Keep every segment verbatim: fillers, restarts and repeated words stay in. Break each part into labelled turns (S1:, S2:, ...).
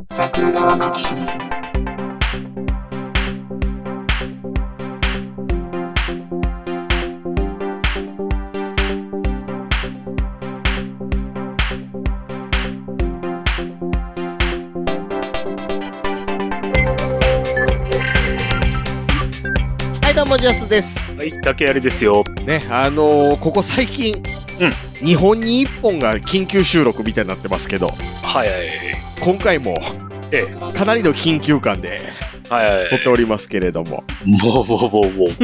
S1: 桜川マキシム。
S2: はい、どうもジャスです。
S3: はい、竹槍ですよ。
S2: ね、あのー、ここ最近、うん、にほんにいっぽんが緊急収録みたいになってますけど、
S3: はいはいはい、
S2: 今回も、ええ、かなりの緊急感で、はいはいはい、撮っておりますけれども。
S3: もうもうもうもう。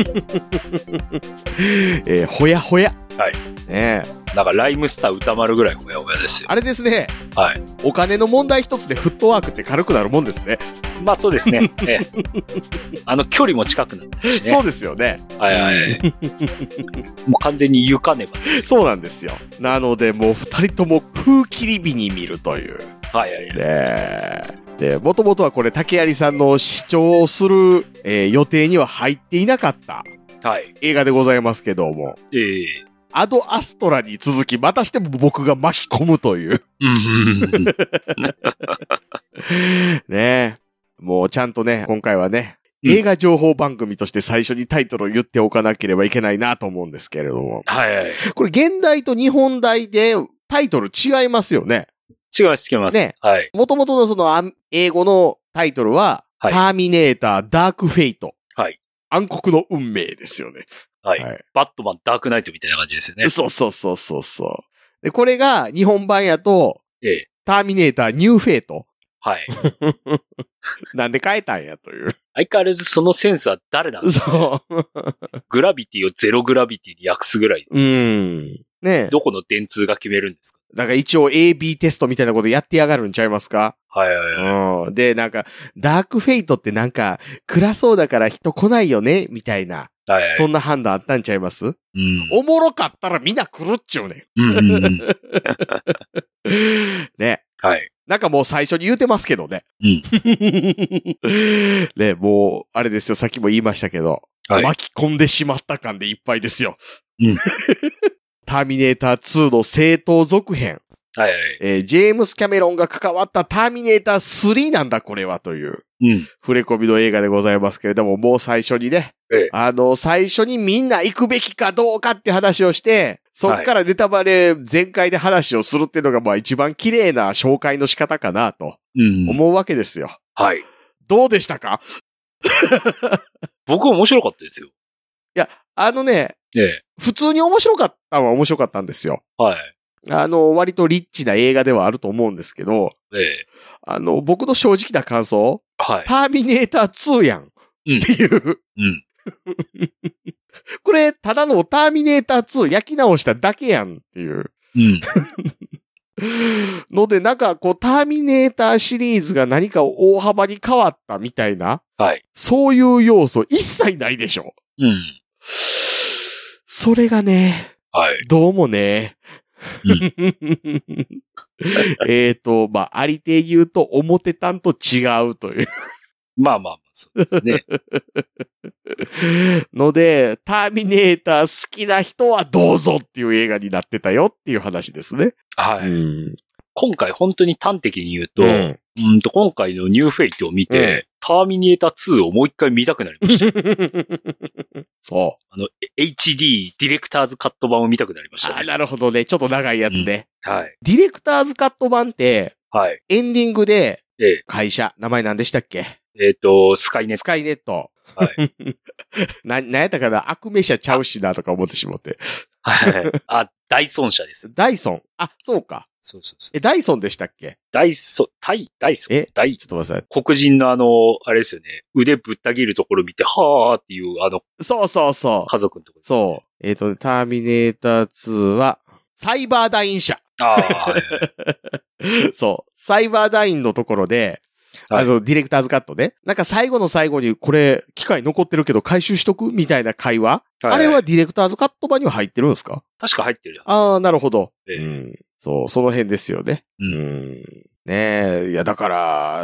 S2: えー、ほやほや。
S3: はい。
S2: ね
S3: え。なんかライムスター歌丸ぐらいほやほやですよ。
S2: あれですね。
S3: はい。
S2: お金の問題一つでフットワークって軽くなるもんですね。
S3: まあそうですね。ええ、あの距離も近くなったしね。
S2: そうですよね。
S3: はいはい。もう完全に床ねば。
S2: そうなんですよ。なのでもう二人とも風切り日に見るという。
S3: はいはいはい。
S2: で、で、もともとはこれ竹槍さんの視聴する、えー、予定には入っていなかった。
S3: はい。
S2: 映画でございますけども。
S3: ええー。
S2: アドアストラに続き、またしても僕が巻き込むという。ねえ。もうちゃんとね、今回はね、うん、映画情報番組として最初にタイトルを言っておかなければいけないなと思うんですけれども。
S3: はいはい。
S2: これ現代と日本代でタイトル違いますよね。
S3: 違います、違います。
S2: ね。
S3: はい。
S2: 元々のその英語のタイトルは、はい、ターミネーターダークフェイト。
S3: はい。
S2: 暗黒の運命ですよね。
S3: はい。はい、バットマンダークナイトみたいな感じですよね。
S2: そうそうそうそうそう。で、これが日本版やと、
S3: ええ、
S2: ターミネーターニューフェイト。
S3: はい。
S2: なんで変えたんやという。
S3: 相変わらずそのセンスは誰なんですか、ね、そう。グラビティをゼログラビティに訳すぐらいです。
S2: うん。ねえ。
S3: どこの電通が決めるんですか？
S2: だから一応 エービー テストみたいなことやってやがるんちゃいますか？
S3: はいはいはい。
S2: うん。で、なんか、ダークフェイトってなんか、暗そうだから人来ないよねみたいな。はいはい。そんな判断あったんちゃいます？うん。おもろかったらみんな来るっちゅうね。うんうんうん。ね。
S3: はい。
S2: なんかもう最初に言うてますけどね。うん。ね、もう、あれですよ、さっきも言いましたけど、はい、巻き込んでしまった感でいっぱいですよ。うん。ターミネーターツーの正当続編。
S3: はいはい。
S2: えー、ジェームス・キャメロンが関わったターミネータースリーなんだこれはという。うん。触れ込みの映画でございますけれども、もう最初にね。ええ。あの、最初にみんな行くべきかどうかって話をして、そっからネタバレ全開で話をするっていうのがまあ一番綺麗な紹介の仕方かなと。思うわけですよ。
S3: うん、はい。
S2: どうでしたか？
S3: 僕は面白かったですよ。
S2: いや、あのね。
S3: ええ。
S2: 普通に面白かったのは面白かったんですよ。
S3: はい。
S2: あの、割とリッチな映画ではあると思うんですけど、
S3: ええ。
S2: あの、僕の正直な感想、
S3: はい。
S2: ターミネーターツーやん。うん。っていう。うん。これ、ただのターミネーターツー焼き直しただけやんっていう。うん。ので、なんかこう、ターミネーターシリーズが何か大幅に変わったみたいな。
S3: はい。
S2: そういう要素一切ないでしょ。
S3: うん。
S2: それがね、
S3: はい。
S2: どうもね、うん、えっと、まあ、ありてい言うと、表たんと違うという。
S3: まあまあまあ、そうですね。
S2: ので、ターミネーター好きな人はどうぞっていう映画になってたよっていう話ですね。
S3: はい。
S2: うん、今
S3: 回本当に端的に言うと、うん、うんと今回のニューフェイトを見て、うん、ターミネーターツーをもう一回見たくなりました。
S2: そう。
S3: あの、エイチディー ディレクターズカット版を見たくなりましたね。
S2: あ、なるほどね。ちょっと長いやつね。
S3: うん、はい。
S2: ディレクターズカット版って、
S3: はい。
S2: エンディングで、
S3: ええ、
S2: 会社、名前何でしたっけ？
S3: えっと、スカイネット。
S2: スカイネット。
S3: はい。
S2: な、なんやったかな、悪名社ちゃうしなとか思ってしまって。
S3: はい。あ、ダイソン社です。
S2: ダイソン。あ、そうか。
S3: そうそうそう。
S2: え、ダイソンでしたっけ？
S3: ダイソン、タイ、ダイソン。
S2: え、
S3: ダイ、
S2: ちょっと待ってください。
S3: 黒人のあの、あれですよね。腕ぶった切るところ見て、はーっていう、あの、
S2: そうそうそう。
S3: 家族のところです、
S2: ね。そう。えっ、ー、と、ね、ターミネーターツーは、サイバーダイン社。
S3: ああ、はい、はい。
S2: そう。サイバーダインのところで、はい、あの、ディレクターズカットね。なんか最後の最後に、これ、機械残ってるけど回収しとくみたいな会話、はいはい、あれはディレクターズカット版には入ってるんですか？
S3: 確か入ってるよ。
S2: ああ、なるほど、
S3: ええ。
S2: うん。そう、その辺ですよね。うん。うんねえ、いや、だから、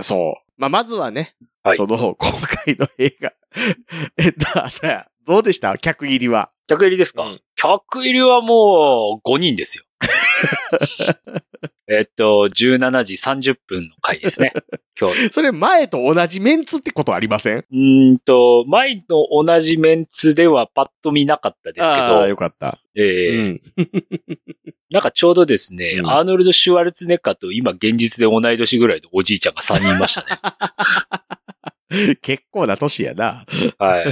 S2: そう。まあ、まずはね、はい、その、今回の映画。えっと、じゃあ、どうでした？客入りは。
S3: 客入りですか？うん、客入りはもう、ごにんですよ。 えっと、じゅうしちじさんじゅっぷんの回ですね。今日。
S2: それ前と同じメンツってことありません？
S3: うーんと、前の同じメンツではパッと見なかったですけど。
S2: ああ、よかった。
S3: ええーうん、なんかちょうどですね、うん、アーノルド・シュワルツェネッカーと今現実で同い年ぐらいのおじいちゃんがさんにんいました
S2: ね。結構な年やな。
S3: はい。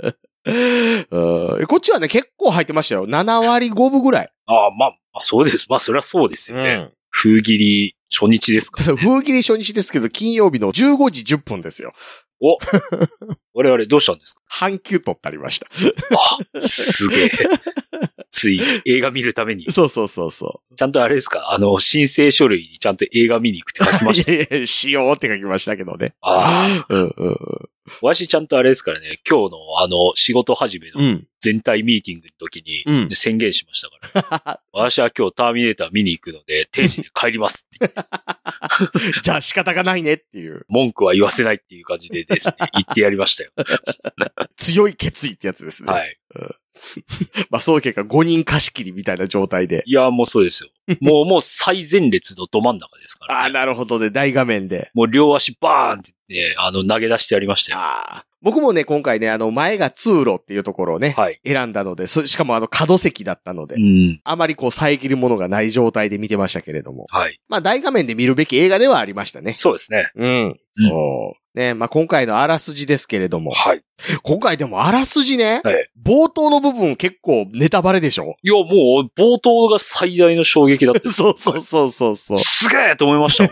S2: こっちはね、結構入ってましたよ。ななわりごぶぐらい。
S3: ああ、まあ、まあ、そうです。まあ、そりゃそうですよね。うん、風切り初日ですか、ね、
S2: 風切り初日ですけど、金曜日のじゅうごじじゅっぷんですよ。
S3: お我々どうしたんですか？
S2: 半休取ってありました。
S3: あ、すげえ。つい映画見るために。
S2: そうそうそうそう。
S3: ちゃんとあれですか？あの、申請書類にちゃんと映画見に行くって書きました。
S2: いやいや、しようって書きましたけどね。
S3: ああ。
S2: うんうんうん。
S3: 私ちゃんとあれですからね、今日のあの、仕事始めの全体ミーティングの時に宣言しましたから。うん、私は今日ターミネーター見に行くので、定時で帰りますって言って。
S2: じゃあ仕方がないねっていう。
S3: 文句は言わせないっていう感じでですね、言ってやりましたよ。
S2: 強い決意ってやつですね。
S3: はい。
S2: うんまあ、その結果ごにん貸し切りみたいな状態で。
S3: いや、もうそうですよ。もう、もう最前列のど真ん中ですから、ね。
S2: ああ、なるほどね。大画面で。
S3: もう両足バーンってね、あの、投げ出してやりましたよ。
S2: ああ。僕もね、今回ね、あの、前が通路っていうところをね、はい、選んだので、しかもあの、角席だったので、うん、あまりこう、遮るものがない状態で見てましたけれども。
S3: はい。
S2: まあ、大画面で見るべき映画ではありましたね。
S3: そうですね。
S2: うん。そう。うんね、まあ、今回のあらすじですけれども。
S3: はい。
S2: 今回でもあらすじね。
S3: はい。
S2: 冒頭の部分結構ネタバレでしょ？
S3: いや、もう、冒頭が最大の衝撃だった。
S2: そうそうそうそうそう。
S3: すげえと思いました。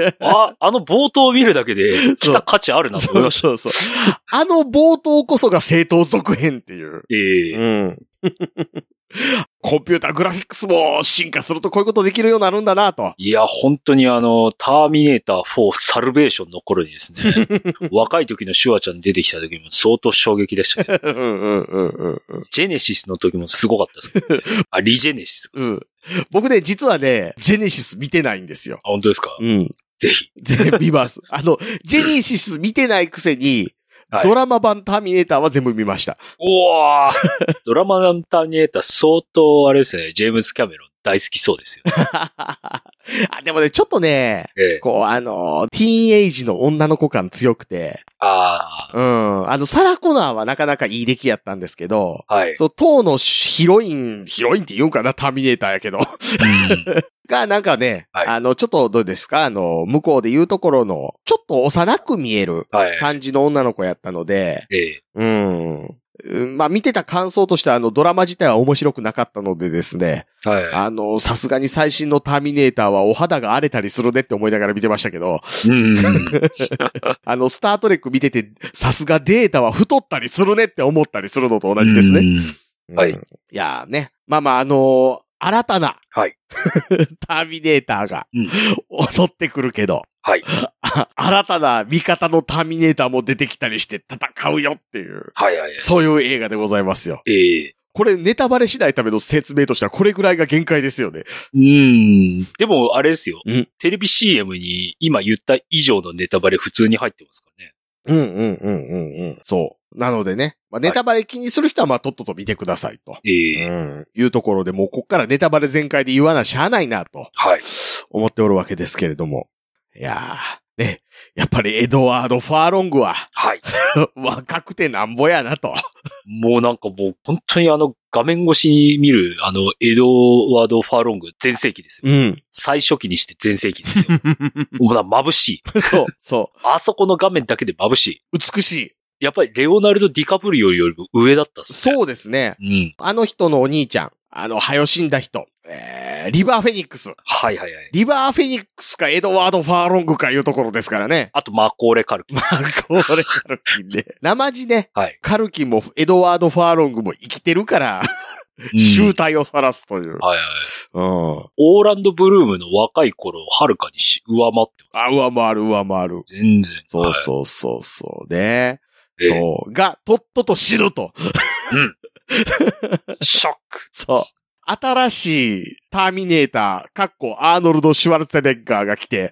S3: あ、あの冒頭を見るだけで、来た価値あるなと思いました。
S2: そうそうそう。あの冒頭こそが正当続編っていう。
S3: ええー。
S2: うん。コンピューターグラフィックスも進化するとこういうことできるようになるんだなと。
S3: いや、本当にあの、ターミネーターフォーサルベーションの頃にですね、若い時のシュワちゃん出てきた時も相当衝撃でしたけど。
S2: うんうんうんうん、
S3: ジェネシスの時もすごかったですけど、ね。あ、リジェネシス。
S2: うん。僕ね、実はね、ジェネシス見てないんですよ。
S3: あ、本当ですか？
S2: うん。
S3: ぜひ。
S2: ぜひ見ます。あの、ジェネシス見てないくせに、はい、ドラマ版ターミネーターは全部見ました。
S3: おードラマ版ターミネーター相当あれですね、ジェームズ・キャメロン大好きそうですよ、ね。
S2: あ、でもね、ちょっとね、ええ、こう、あの、ティーンエイジの女の子感強くて。
S3: あ
S2: あ。うん。あの、サラ・コナーはなかなかいい出来やったんですけど、
S3: はい。
S2: そう、当のヒロイン、ヒロインって言うんかな、ターミネーターやけど。うんが、なんかね、はい、あの、ちょっとどうですかあの、向こうで言うところの、ちょっと幼く見える感じの女の子やったので、
S3: はい、
S2: うん。まあ見てた感想としてはあのドラマ自体は面白くなかったのでですね。
S3: はい。
S2: あの、さすがに最新のターミネーターはお肌が荒れたりするねって思いながら見てましたけど。
S3: うん。
S2: あの、スタートレック見てて、さすがデータは太ったりするねって思ったりするのと同じですね。
S3: うんはい。
S2: いやーね。まあまああのー、新たな、
S3: はい。
S2: ターミネーターが、襲ってくるけど、
S3: はい。
S2: 新たな味方のターミネーターも出てきたりして戦うよっていう、
S3: はいはいはい、
S2: そういう映画でございますよ。
S3: ええー。
S2: これネタバレしないための説明としてはこれぐらいが限界ですよね。
S3: うーん。でもあれですよ。テレビ シーエム に今言った以上のネタバレ普通に入ってますからね。
S2: うんうんうんうんうん。そう。なのでね、まあ、ネタバレ気にする人はまあとっとと見てくださいと。
S3: ええー。
S2: うん。いうところでもうこっからネタバレ全開で言わなしゃあないなと。
S3: はい。
S2: 思っておるわけですけれども。いやー、ね。やっぱりエドワード・ファーロングは。
S3: はい。
S2: 若くてなんぼやなと。
S3: もうなんかもう本当にあの画面越しに見るあのエドワード・ファーロング全盛期ですよ。
S2: うん。
S3: 最初期にして全盛期ですよ。もうな眩しい。
S2: そう、そう。
S3: あそこの画面だけで眩しい。
S2: 美しい。
S3: やっぱりレオナルド・ディカプリオよりも上だったっすね。
S2: そうですね。
S3: うん。
S2: あの人のお兄ちゃん、あの、はよ死んだ人、えー、リバー・フェニックス。
S3: はいはいはい。
S2: リバー・フェニックスかエドワード・ファーロングかいうところですからね。
S3: あと、マコーレ・カルキン。
S2: マコーレ・カルキンね。生地ね。
S3: はい。
S2: カルキンもエドワード・ファーロングも生きてるから、集体を晒すという。
S3: はいはい。
S2: うん。
S3: オーランド・ブルームの若い頃をはるかにし上回ってます。
S2: あ、上回る上回る。
S3: 全然。
S2: そうそうそうそうね。そう。が、とっとと死ぬと。
S3: うん。ショック。
S2: そう。新しいターミネーター、かっこアーノルド・シュワルツェネッガーが来て、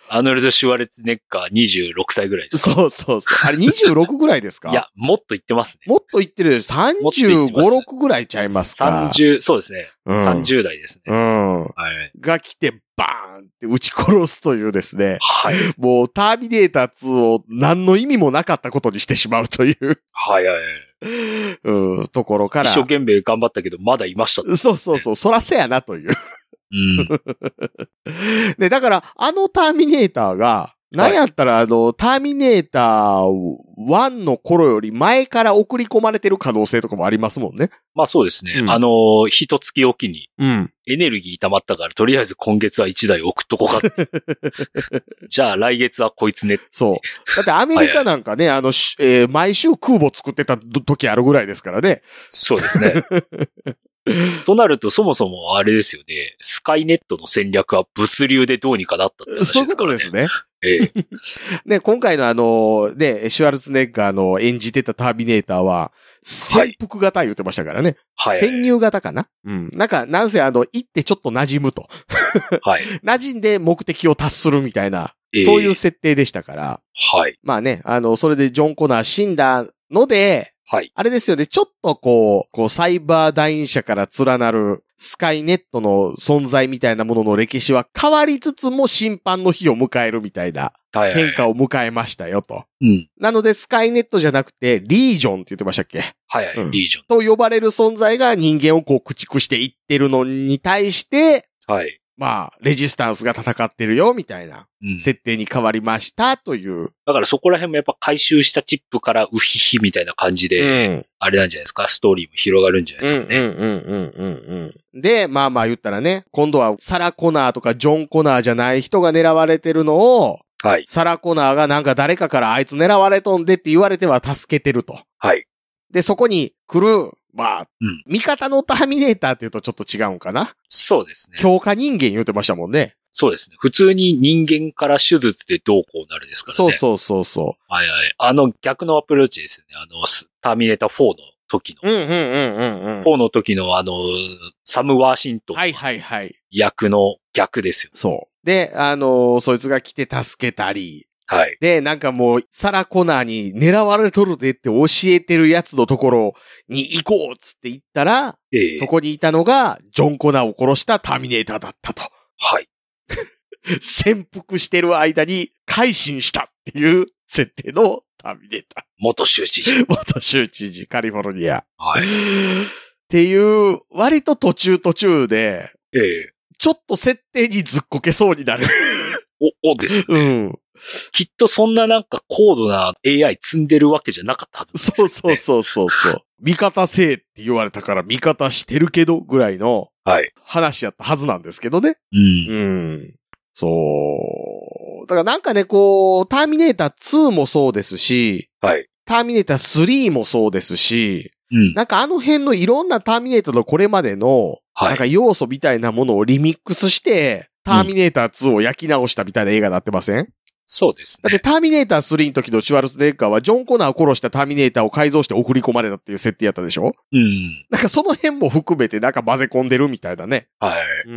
S3: アーノルド・シュワルツェネッガーにじゅうろくさいぐらいですか？
S2: そうそうそう。あれにじゅうろくぐらいですか？
S3: いや、もっと言ってますね。
S2: もっと言ってる。さんじゅうご、ろくぐらいちゃいますか？
S3: さんじゅう、そうですね。うん、さんじゅう代ですね。
S2: うん。はい。が来て、バーンって撃ち殺すというですね。はい。もう、ターミネーターツーを何の意味もなかったことにしてしまうという。
S3: はいはいはい。
S2: うん、ところから。
S3: 一生懸命頑張ったけど、まだいました、
S2: ね。そうそうそう。そらせやなという。うん。で、だから、あのターミネーターが、なんやったら、あの、ターミネーターワンの頃より前から送り込まれてる可能性とかもありますもんね。
S3: まあそうですね。うん、あの、一月おきに、うん。エネルギー溜まったから、とりあえず今月はいちだい送っとこうかって。じゃあ来月はこいつね。
S2: そう。だってアメリカなんかね、はいはい、あの、えー、毎週空母作ってた時あるぐらいですからね。
S3: そうですね。となると、そもそもあれですよね。スカイネットの戦略は物流でどうにかなったって話ですからね。そういうことですね。ええ。
S2: ね、今回のあの、ね、シュワルツェネッガーの演じてたターミネーターは、潜伏型言ってましたからね。はい。潜入型かな？うん。なんか、なんせあの、行ってちょっと馴染むと。はい。馴染んで目的を達するみたいな、えー、そういう設定でしたから。はい。まあね、あの、それでジョン・コナー死んだので、はい。あれですよね、ちょっとこう、こう、サイバー団員者から連なるスカイネットの存在みたいなものの歴史は変わりつつも審判の日を迎えるみたいな変化を迎えましたよと。うん。なので、スカイネットじゃなくて、リージョンって言ってましたっけ？
S3: はいはい、うん、リージョン。
S2: と呼ばれる存在が人間をこう駆逐していってるのに対して、はい。まあ、レジスタンスが戦ってるよ、みたいな、設定に変わりましたという、うん。
S3: だからそこら辺もやっぱ回収したチップからウヒヒみたいな感じで、うん、あれなんじゃないですか、ストーリーも広がるんじゃないですかね。うんうんうん
S2: うんうん。で、まあまあ言ったらね、今度はサラ・コナーとかジョン・コナーじゃない人が狙われてるのを、はい。サラ・コナーがなんか誰かからあいつ狙われとんでって言われては助けてると。はい。で、そこに来る、まあ、うん、味方のターミネーターって言うとちょっと違うんかな？
S3: そうですね。
S2: 強化人間言うてましたもんね。
S3: そうですね。普通に人間から手術でどうこうなるですからね。
S2: そうそうそうそう。
S3: はいはい。あの逆のアプローチですよね。あの、ターミネーターフォーの時の。
S2: うんうんうんうんうん。
S3: フォーの時のあの、サム・ワーシントン。
S2: はいはいはい。
S3: 役の逆ですよ。
S2: そう。で、あのー、そいつが来て助けたり。はい。で、なんかもう、サラ・コナーに狙われとるでって教えてるやつのところに行こうっつって言ったら、ええ、そこにいたのが、ジョン・コナーを殺したターミネーターだったと。はい。潜伏してる間に改心したっていう設定のターミネーター。
S3: 元州知事。
S2: 元州知事、カリフォルニア。はい。っていう、割と途中途中で、ええ、ちょっと設定にずっこけそうになる。
S3: お、おですね。うん。きっとそんななんか高度な エーアイ 積んでるわけじゃなかったはずです
S2: よね。そうそうそうそう。味方せえって言われたから味方してるけどぐらいの話やったはずなんですけどね。うん。うん。そう。だからなんかね、こう、ターミネーターツーもそうですし、はい。ターミネータースリーもそうですし、うん。なんかあの辺のいろんなターミネーターのこれまでの、はい。なんか要素みたいなものをリミックスして、ターミネーターツーを焼き直したみたいな映画になってません？
S3: そうですね。
S2: だってターミネータースリーの時のシュワルツェネッガーはジョン・コナーを殺したターミネーターを改造して送り込まれたっていう設定やったでしょ？うん。なんかその辺も含めてなんか混ぜ込んでるみたいなね。はい。うん。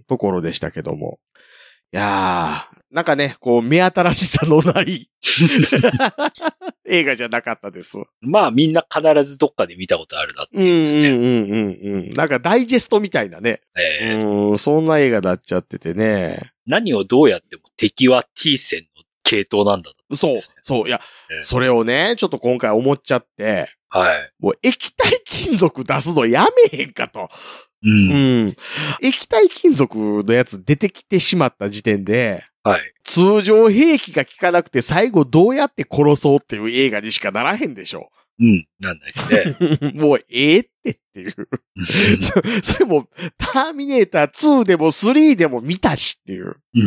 S2: ところでしたけども。いやー、なんかね、こう目新しさのない映画じゃなかったです。
S3: まあみんな必ずどっかで見たことあるなっていうですね。うんうん
S2: うんうん。なんかダイジェストみたいなね。えー、うん、そんな映画になっちゃっててね。
S3: 何をどうやっても敵は T 線の系統なんだ、
S2: ね。そう、そう、いや、えー、それをね、ちょっと今回思っちゃって、はい。もう液体金属出すのやめへんかと。うん。うん。液体金属のやつ出てきてしまった時点で、はい。通常兵器が効かなくて最後どうやって殺そうっていう映画にしかならへんでしょ。
S3: うん。なんないです
S2: ね。もうええってっていうそ。それもターミネーターツーでもスリーでも見たしっていう。うん。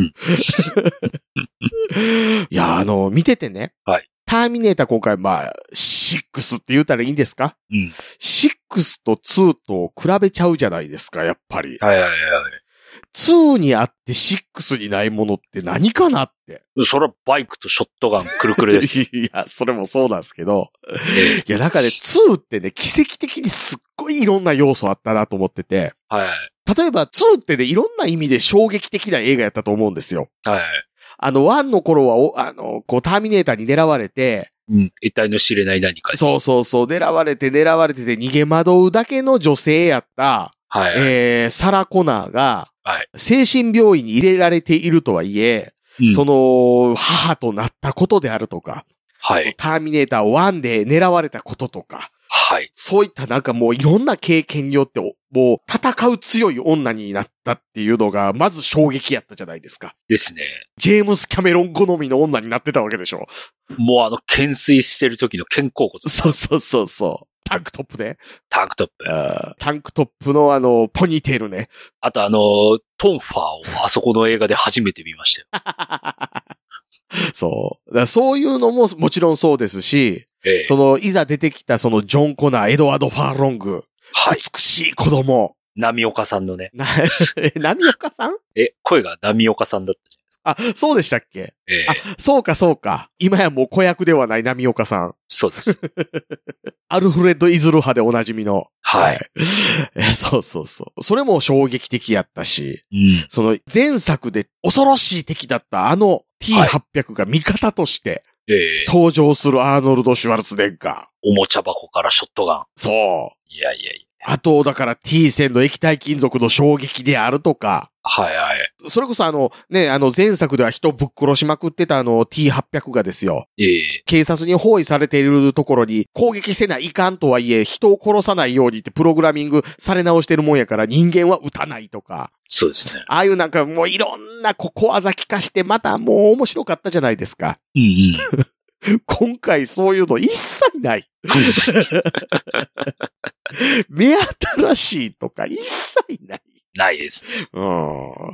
S2: いや、あの、見ててね。はい。ターミネーター今回まあ、シックスって言ったらいいんですか？うん。シックスとツーと比べちゃうじゃないですか、やっぱり。はいはいはい。ツーにあってシックスにないものって何かなって。
S3: それはバイクとショットガンくるくるです。
S2: いや、それもそうなんですけど。いや、なんかね、ツーってね、奇跡的にすっごいいろんな要素あったなと思ってて。はい。例えばツーってね、いろんな意味で衝撃的な映画やったと思うんですよ。はい。 あの、ワンの頃はお、あの、こう、ターミネーターに狙われて、
S3: うん。得体の知れない何か。
S2: そうそうそう、狙われて狙われてて逃げ惑うだけの女性やった、
S3: はい、はい。
S2: えー、サラ・コナーが、
S3: はい。
S2: 精神病院に入れられているとはいえ、うん、その、母となったことであるとか、
S3: はい。
S2: ターミネーターワンで狙われたこととか、
S3: はい。
S2: そういったなんかもういろんな経験によって、もう戦う強い女になったっていうのが、まず衝撃やったじゃないですか。
S3: ですね。
S2: ジェームス・キャメロン好みの女になってたわけでしょ。
S3: もうあの、懸垂してる時の肩甲骨。
S2: そうそうそうそう。タンクトップね。
S3: タンクトップ。
S2: タンクトップのあの、ポニーテールね。
S3: あとあの、トンファーをあそこの映画で初めて見ましたよ。
S2: そう。だからそういうのももちろんそうですし、ええ、その、いざ出てきたそのジョン・コナー、エドワード・ファーロング。はい。美しい子供。
S3: 波岡さんのね。
S2: な、え、波岡さん？
S3: え、声が波岡さんだったじゃ
S2: ないですか。あ、そうでしたっけ？
S3: ええ。
S2: あ、そうかそうか。今やもう子役ではない波岡さん。
S3: そうです。
S2: アルフレッド・イズル派でおなじみの。
S3: はい。
S2: はい、そうそうそう。それも衝撃的やったし、
S3: うん、
S2: その前作で恐ろしい敵だったあの ティーはっぴゃく が味方として、
S3: ええ、
S2: 登場するアーノルド・シュワルツネッガー。
S3: おもちゃ箱からショットガン。
S2: そう。
S3: いやいやいや。
S2: あと、だから T 線の液体金属の衝撃であるとか。
S3: はいはい。
S2: それこそあの、ね、あの前作では人ぶっ殺しまくってたあの ティーはっぴゃく がですよ。
S3: ええ。
S2: 警察に包囲されているところに攻撃せないかんとはいえ、人を殺さないようにってプログラミングされ直してるもんやから人間は撃たないとか。
S3: そうですね。
S2: ああいうなんかもういろんな小技聞かしてまたもう面白かったじゃないですか。
S3: うんうん。
S2: 今回そういうの一切ない。目新しいとか一切ない。
S3: ないです。
S2: うん。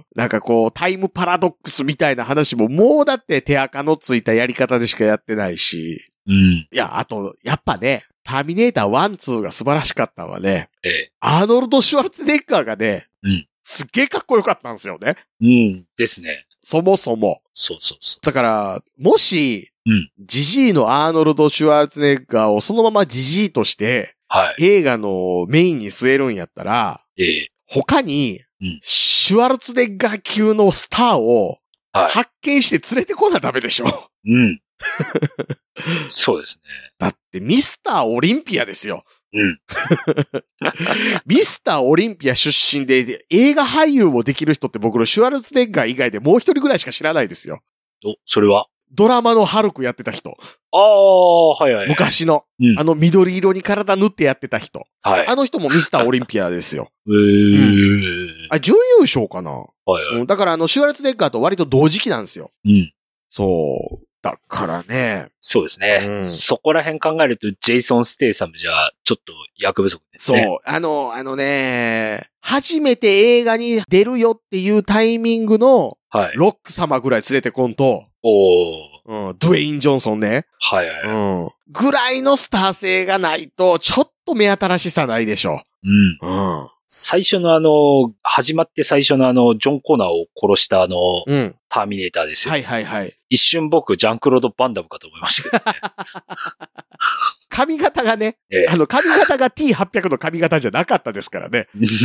S2: なんかこう、タイムパラドックスみたいな話ももうだって手垢のついたやり方でしかやってないし。
S3: うん。
S2: いや、あと、やっぱね、ターミネーターワン、ツーが素晴らしかったのはね、
S3: ええ、
S2: アーノルド・シュワルツェネッガーがね、
S3: うん。
S2: すっげえかっこよかったんですよね。
S3: うん。ですね。
S2: そもそも。
S3: そうそうそう。
S2: だから、もし、
S3: うん。
S2: ジジイのアーノルド・シュワルツェネッガーをそのままジジイとして、
S3: はい。
S2: 映画のメインに据えるんやったら、
S3: ええ。
S2: 他に、
S3: うん、
S2: シュワルツェネッガー級のスターを、発見して連れてこなダメでしょ。はい、
S3: うん。そうですね。
S2: だってミスターオリンピアですよ。
S3: うん。
S2: ミスターオリンピア出身で映画俳優もできる人って僕のシュワルツェネッガー以外でもう一人ぐらいしか知らないですよ。
S3: お、それは
S2: ドラマのハルクやってた人。
S3: ああ、はいはい。
S2: 昔の、
S3: うん、
S2: あの緑色に体塗ってやってた人。
S3: はい。
S2: あの人もミスターオリンピアですよ。
S3: へー。
S2: うん、あ、準優勝かな。
S3: はいはい。
S2: うん、だからあの、シュワルツェネッガーと割と同時期なんですよ。
S3: うん。
S2: そう。だからね。
S3: そうですね。うん、そこら辺考えると、ジェイソン・ステイサムじゃ、ちょっと役不足ですね。
S2: そう。あの、あのね、初めて映画に出るよっていうタイミングの、はい。ロック様ぐらい連れてこんと。
S3: おー。
S2: うん。ドゥエイン・ジョンソンね。
S3: はいはい。
S2: うん。ぐらいのスター性がないと、ちょっと目新しさないでしょ。
S3: うん。うん。最初のあの、始まって最初のあの、ジョン・コナーを殺したあの、うん、ターミネーターですよ。
S2: はいはいはい。
S3: 一瞬僕、ジャンクロード・バンダムかと思いましたけどね。
S2: 髪型がね、ええ、あの髪型が ティーはっぴゃく の髪型じゃなかったですからね。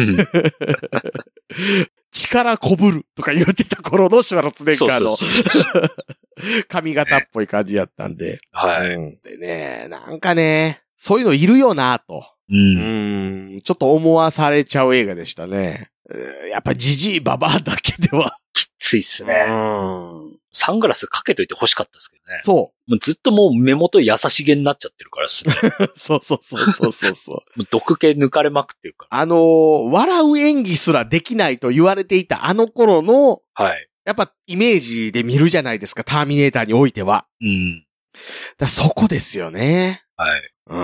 S2: 力こぶるとか言ってた頃のシュワルツェネッガーの髪型っぽい感じやったんで。
S3: はい、
S2: うん。でね、なんかね、そういうのいるよなと。
S3: うん、
S2: うん。ちょっと思わされちゃう映画でしたね。やっぱジジイババアだけでは。
S3: きついっすね。
S2: うん。
S3: サングラスかけといて欲しかったですけどね。
S2: そう。
S3: もうずっともう目元優しげになっちゃってるからっすね。
S2: そうそうそうそうそうそう。
S3: もう毒気抜かれまくってるから。
S2: あのー、笑う演技すらできないと言われていたあの頃の、
S3: はい。
S2: やっぱイメージで見るじゃないですか、ターミネーターにおいては。
S3: うん。
S2: だそこですよね。
S3: はい。
S2: うん、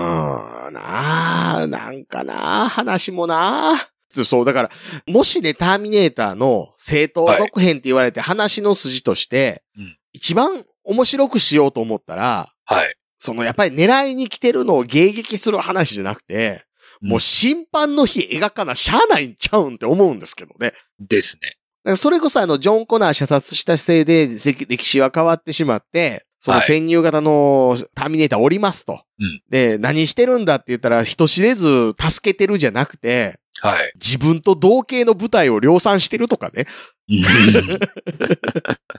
S2: なあ、なんかなあ、話もなあ。そう、だから、もしね、ターミネーターの正当続編って言われて話の筋として、はい、うん、一番面白くしようと思ったら、
S3: はい。
S2: そのやっぱり狙いに来てるのを迎撃する話じゃなくて、うん、もう審判の日描かなしゃあないんちゃうんって思うんですけどね。
S3: ですね。
S2: だからそれこそあの、ジョン・コナー射殺したせいで歴史は変わってしまって、その潜入型のターミネーター降りますと。
S3: はい、
S2: で、何してるんだって言ったら人知れず助けてるじゃなくて、
S3: はい。
S2: 自分と同型の部隊を量産してるとかね。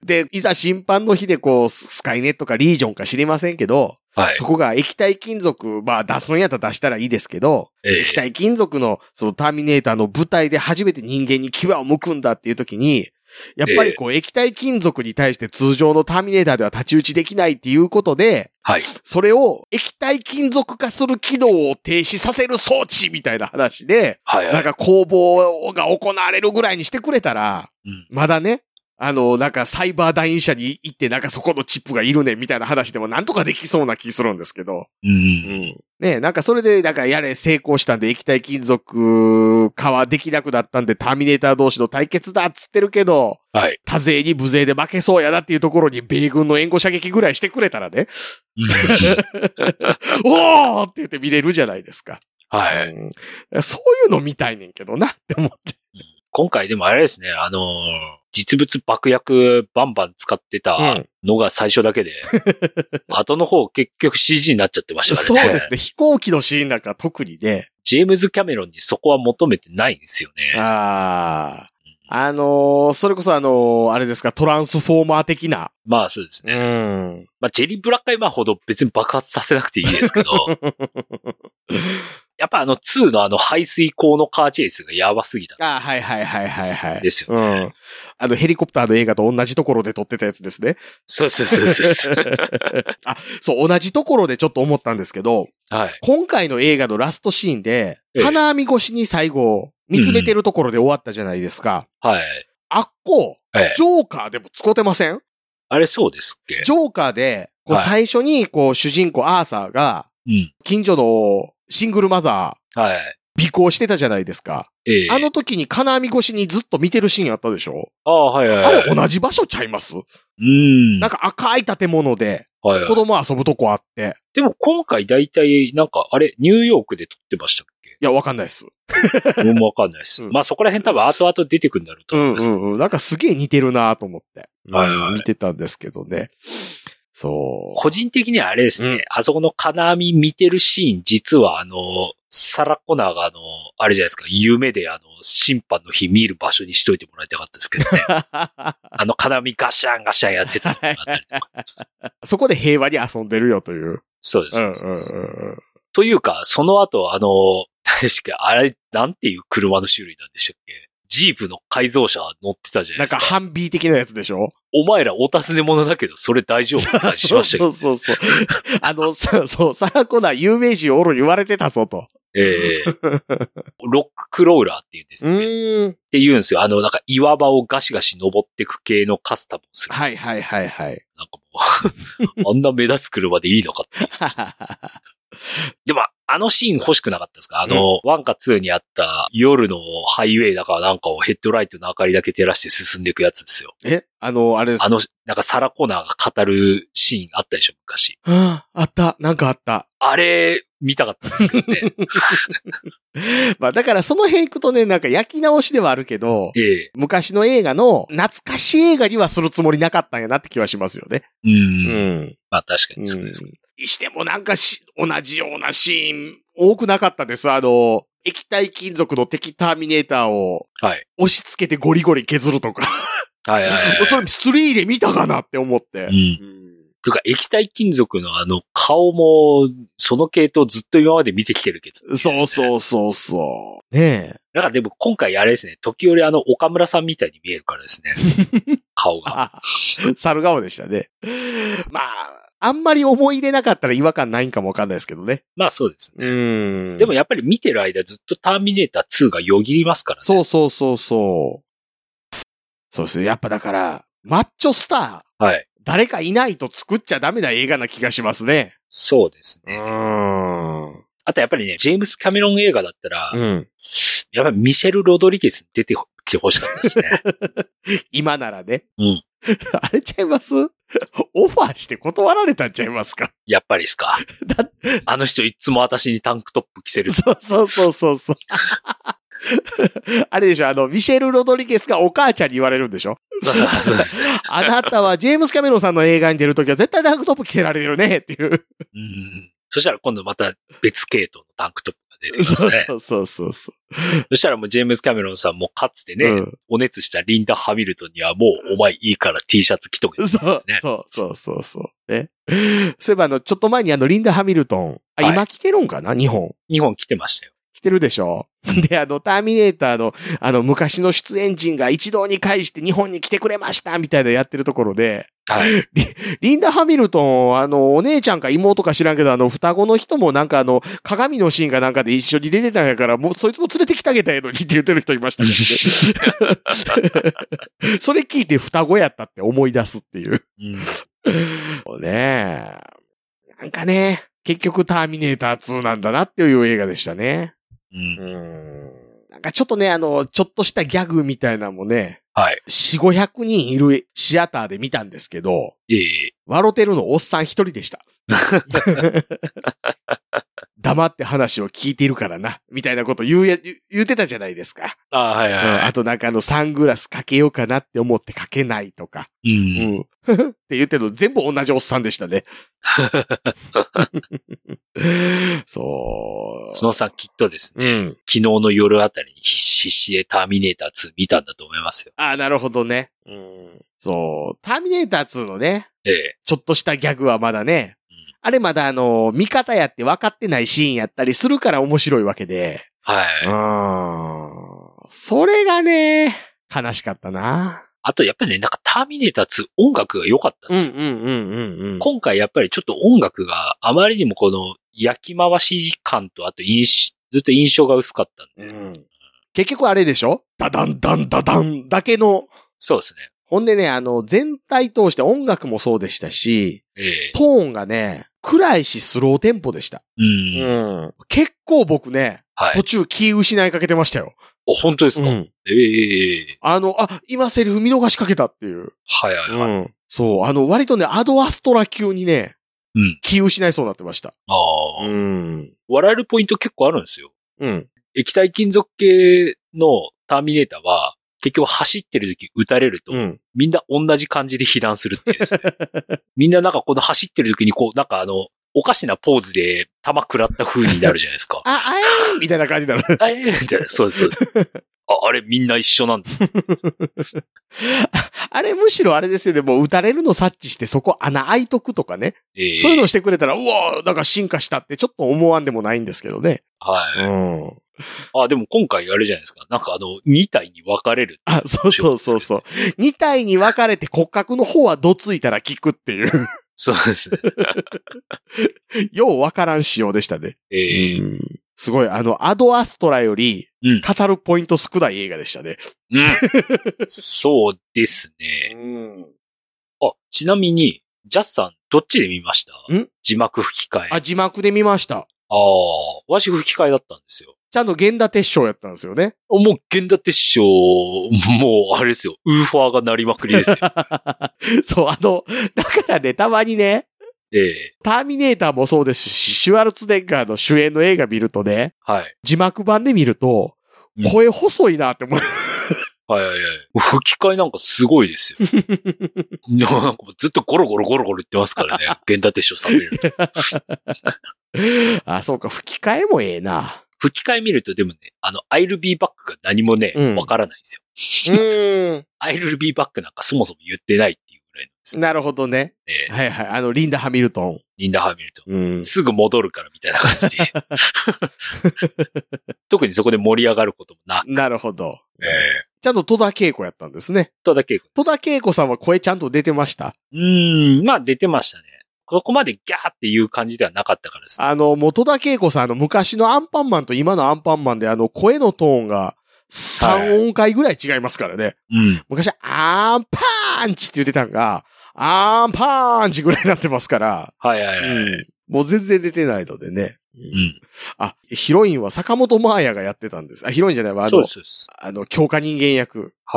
S2: で、いざ審判の日でこう、スカイネットかリージョンか知りませんけど、はい、そこが液体金属、まあ出すんやったら出したらいいですけど、ええ、液体金属のそのターミネーターの舞台で初めて人間に牙を向くんだっていう時に、やっぱりこう液体金属に対して通常のターミネーターでは太刀打ちできないっていうことで、はい。それを液体金属化する機能を停止させる装置みたいな話で、はいはい、なんか攻防が行われるぐらいにしてくれたら、うん、まだね、あの、なんかサイバーダイン社に行ってなんかそこのチップがいるねみたいな話でもなんとかできそうな気するんですけど。うん。うん、ねなんかそれでなんかやれ成功したんで液体金属化はできなくなったんでターミネーター同士の対決だっつってるけど、はい。多勢に無勢で負けそうやなっていうところに米軍の援護射撃ぐらいしてくれたらね。うん、おーって言って見れるじゃないですか。はい、うん。そういうの見たいねんけどなって思って。
S3: 今回でもあれですね、あのー、実物爆薬バンバン使ってたのが最初だけで、うん、後の方結局 シージー になっちゃってましたからね。
S2: そうですね。飛行機のシーンなんか特にね。
S3: ジェームズ・キャメロンにそこは求めてないんですよね。
S2: ああ。あのー、それこそあのー、あれですか、トランスフォーマー的な。
S3: まあそうですね。うん。まあジェリー・ブラッカイマーほど別に爆発させなくていいですけど。やっぱあのにのあの排水口のカーチェイスがやばすぎた。
S2: ああ、はいはいはいはいはい。
S3: ですよね。うん。
S2: あのヘリコプターの映画と同じところで撮ってたやつですね。
S3: そうそうそうそう。
S2: あ、そう、同じところでちょっと思ったんですけど、はい。今回の映画のラストシーンで、ええ、金網越しに最後、見つめてるところで終わったじゃないですか。うん、はい。あっこ、ええ、ジョーカーでも使ってません？
S3: あれそうですっけ？
S2: ジョーカーで、こう最初にこう主人公アーサーが、うん、近所のシングルマザー、はい。尾行してたじゃないですか。ええ。あの時に金網越しにずっと見てるシーンあったでしょ？ああ、はいはい、はい。あれ同じ場所ちゃいます？うん。なんか赤い建物で、はいはい、子供遊ぶとこあって。
S3: でも今回だいたいなんか、あれ、ニューヨークで撮ってましたっけ？
S2: いや、わかんないです。
S3: 僕もわかんないです。うん、まあそこら辺多分後々出てくるんだろうと思います。
S2: うんうんうん。なんかすげえ似てるなと思って。はいはい。見てたんですけどね。そう。
S3: 個人的にはあれですね、うん、あそこの金網見てるシーン、実はあの、サラコナーがあの、あれじゃないですか、夢であの、審判の日見る場所にしといてもらいたかったですけどね。あの金網ガシャンガシャンやってたのがあったりとか。
S2: そこで平和に遊んでるよという。
S3: そうです。そうです。うんうんうん、というか、その後あの、何でしたっけ、あれ、なんていう車の種類なんでしたっけ？ジープの改造車乗ってたじゃないですか。
S2: なんかハンビー的なやつでしょ？
S3: お前らお尋ね者だけど、それ大丈夫って感じしましたけど、ね。
S2: そうそうそう。あの、そう、そう、サラコナー有名人おる言われてたぞと。ええー。ロッククローラーって言うんですね。うーん。って言うんですよ。あの、なんか岩場をガシガシ登ってく系のカスタムをする。 はいはいはいはい。
S3: なんかもう、あんな目立つ車でいいのかって。でも、あのシーン欲しくなかったですか？あの、うん、ワンかツーにあった夜のハイウェイだかなんかをヘッドライトの明かりだけ照らして進んでいくやつですよ。
S2: えあの、あれです。
S3: あの、なんかサラコナーが語るシーンあったでしょ、昔。
S2: ああ、あった。なんかあった。
S3: あれ、見たかったんですけどね。
S2: まあだからその辺行くとね、なんか焼き直しではあるけど、ええ、昔の映画の懐かしい映画にはするつもりなかったんやなって気はしますよね。うん。うん。
S3: まあ確かにそうです。
S2: にしてもなんかし、同じようなシーン多くなかったです。あの、液体金属の敵ターミネーターを、はい。押し付けてゴリゴリ削るとか。はいはいはい、はい。それスリーで見たかなって思って。うん。
S3: というか、液体金属のあの、顔も、その系統ずっと今まで見てきてるけど、ね。
S2: そうそうそうそう。ねえ。
S3: だからでも今回あれですね、時折あの、岡村さんみたいに見えるからですね。顔が。
S2: 猿顔でしたね。まあ、あんまり思い入れなかったら違和感ないんかもわかんないですけどね。
S3: まあそうですね。うん。でもやっぱり見てる間ずっとターミネーターツーがよぎりますからね。
S2: そうそうそうそう。そうですね。やっぱだから、マッチョスター。はい。誰かいないと作っちゃダメな映画な気がしますね。
S3: そうですね。うん。あとやっぱりね、ジェームス・キャメロン映画だったら、うん。やっぱりミシェル・ロドリゲスに出てきてほしかったですね。
S2: 今ならね。うん。あれちゃいます？オファーして断られたんちゃいますか？
S3: やっぱりですか。だあの人いつも私にタンクトップ着せる。
S2: そうそうそうそうそう。あれでしょ、あの、ミシェル・ロドリゲスがお母ちゃんに言われるんでしょ？そうです。あなたはジェームス・キャメロンさんの映画に出るときは絶対タンクトップ着せられるねっていう。うん。
S3: そしたら今度また別系統のタンクトップが出てますね。
S2: そうそうそうそう。
S3: そしたらもうジェームズ・キャメロンさんもかつてね、うん、お熱したリンダ・ハミルトンにはもうお前いいから T シャツ着とけって言うんですね。
S2: そうそうそうそう。ね。そういえばあの、ちょっと前にあの、リンダ・ハミルトン、あ、はい、今来てるんかな日本。
S3: 日本来てましたよ。
S2: 来てるでしょ。で、あの、ターミネーターの、あの、昔の出演陣が一堂に会して日本に来てくれましたみたいなやってるところで、はい、リ, リンダ・ハミルトン、あの、お姉ちゃんか妹か知らんけど、あの、双子の人もなんかあの、鏡のシーンかなんかで一緒に出てたんやから、もうそいつも連れてきてあげたいのにって言ってる人いましたけどね。それ聞いて双子やったって思い出すっていう。うん、ねえ。なんかね、結局ターミネーターツーなんだなっていう映画でしたね。うん。うんなんかちょっとね、あの、ちょっとしたギャグみたいなのもね、はい。よん、ごひゃくにんいるシアターで見たんですけど、ええ。笑ってるのおっさん一人でした。黙って話を聞いているからな、みたいなこと言うや、言うてたじゃないですか。
S3: ああ、はいはい、はいうん。
S2: あとなんかあのサングラスかけようかなって思ってかけないとか。うん。うん、って言ってるの全部同じおっさんでしたね。そう。
S3: そのさんきっとですね、うん、昨日の夜あたりに必死でターミネーターツー見たんだと思いますよ。
S2: ああ、なるほどね。うん。そう。ターミネーターツーのね、ええ、ちょっとしたギャグはまだね、あれまだあの、味方やって分かってないシーンやったりするから面白いわけで。はい。うん。それがね、悲しかったな。
S3: あとやっぱりね、なんかターミネーターツー音楽が良かったっすよ。うんうんうんうん、うん。今回やっぱりちょっと音楽があまりにもこの焼き回し感とあと印ずっと印象が薄かったんで。うん、
S2: 結局あれでしょダダンダンダダンだけの。
S3: そうですね。
S2: ほんでね、あの、全体通して音楽もそうでしたし、ええ、トーンがね、暗いしスローテンポでした。うん。うん、結構僕ね、はい、途中気失いかけてましたよ。
S3: あ、本当ですか、うん、ええー。
S2: あの、あ、今セリフ見逃しかけたっていう。
S3: はいはいはい。うん、
S2: そう、あの、割とね、アドアストラ級にね、うん、気失いそうになってました。あ
S3: あ。うん。笑えるポイント結構あるんですよ。うん。液体金属系のターミネーターは、結局走ってる時撃たれると、うん、みんな同じ感じで被弾するっていうですね。みんななんかこの走ってる時にこう、なんかあの、おかしなポーズで弾食らった風になるじゃないですか。
S2: あ、あえーみたいな感じになる。
S3: あえーみたいな。そうです、そうです。あ、あれみんな一緒なんだ。
S2: あれむしろあれですよね。もう撃たれるの察知してそこ穴開いとくとかね。えー、そういうのをしてくれたら、うわーなんか進化したってちょっと思わんでもないんですけどね。はい。うん。
S3: あ、でも今回あれじゃないですか。なんかあの、に体に分かれる。
S2: あ、そうそうそうそう。に体に分かれて骨格の方はどついたら効くっていう。
S3: そうですね。
S2: よう分からん仕様でしたね。えー、うんすごい、あの、アドアストラより、語るポイント少ない映画でしたね。
S3: うん。そうですね。うん、あ、ちなみに、ジャスさん、どっちで見ました？ん字幕吹き替え。
S2: あ、字幕で見ました。
S3: ああ、わし吹き替えだったんですよ。
S2: ちゃんと源田鉄章やったんですよね。
S3: もう源田鉄章、もうあれですよ。ウーファーが鳴りまくりですよ。
S2: そう、あの、だからね、たまにね、ええ、ターミネーターもそうですし、シュワルツェネッガーの主演の映画見るとね、はい、字幕版で見ると、声細いなって思う。
S3: はいはいはい。吹き替えなんかすごいですよ。なんかずっとゴロゴロゴロゴロ言ってますからね。源田鉄章さん見る
S2: と。あ、そうか、吹き替えもええな。
S3: 吹き替え見るとでもね、あの、I'll be back が何もね、わ、うん、からないんですよ。うん。I'll be back なんかそもそも言ってないっていうぐらいなんですよ。
S2: なるほどね。えー、はいはい。あの、リンダ・ハミルトン。
S3: リンダ・ハミルトン。うん、すぐ戻るからみたいな感じで。特にそこで盛り上がることもなく。
S2: なるほど。えーちゃんと戸田恵子やったんですね。
S3: 戸田恵子。
S2: 戸田恵子さんは声ちゃんと出てました？
S3: うーん、まあ出てましたね。ここまでギャーっていう感じではなかったからですね。
S2: あの、もう戸田恵子さん、あの、昔のアンパンマンと今のアンパンマンで、あの、声のトーンがさん音階ぐらい違いますからね。はい、うん。昔は、アンパンチって言ってたんが、アンパンチぐらいになってますから。はいはいはい。うん、もう全然出てないのでね。うん。あ、ヒロインは坂本真綾がやってたんです。あ、ヒロインじゃないわ。あの、そうです。あの、強化人間役。はい、はい。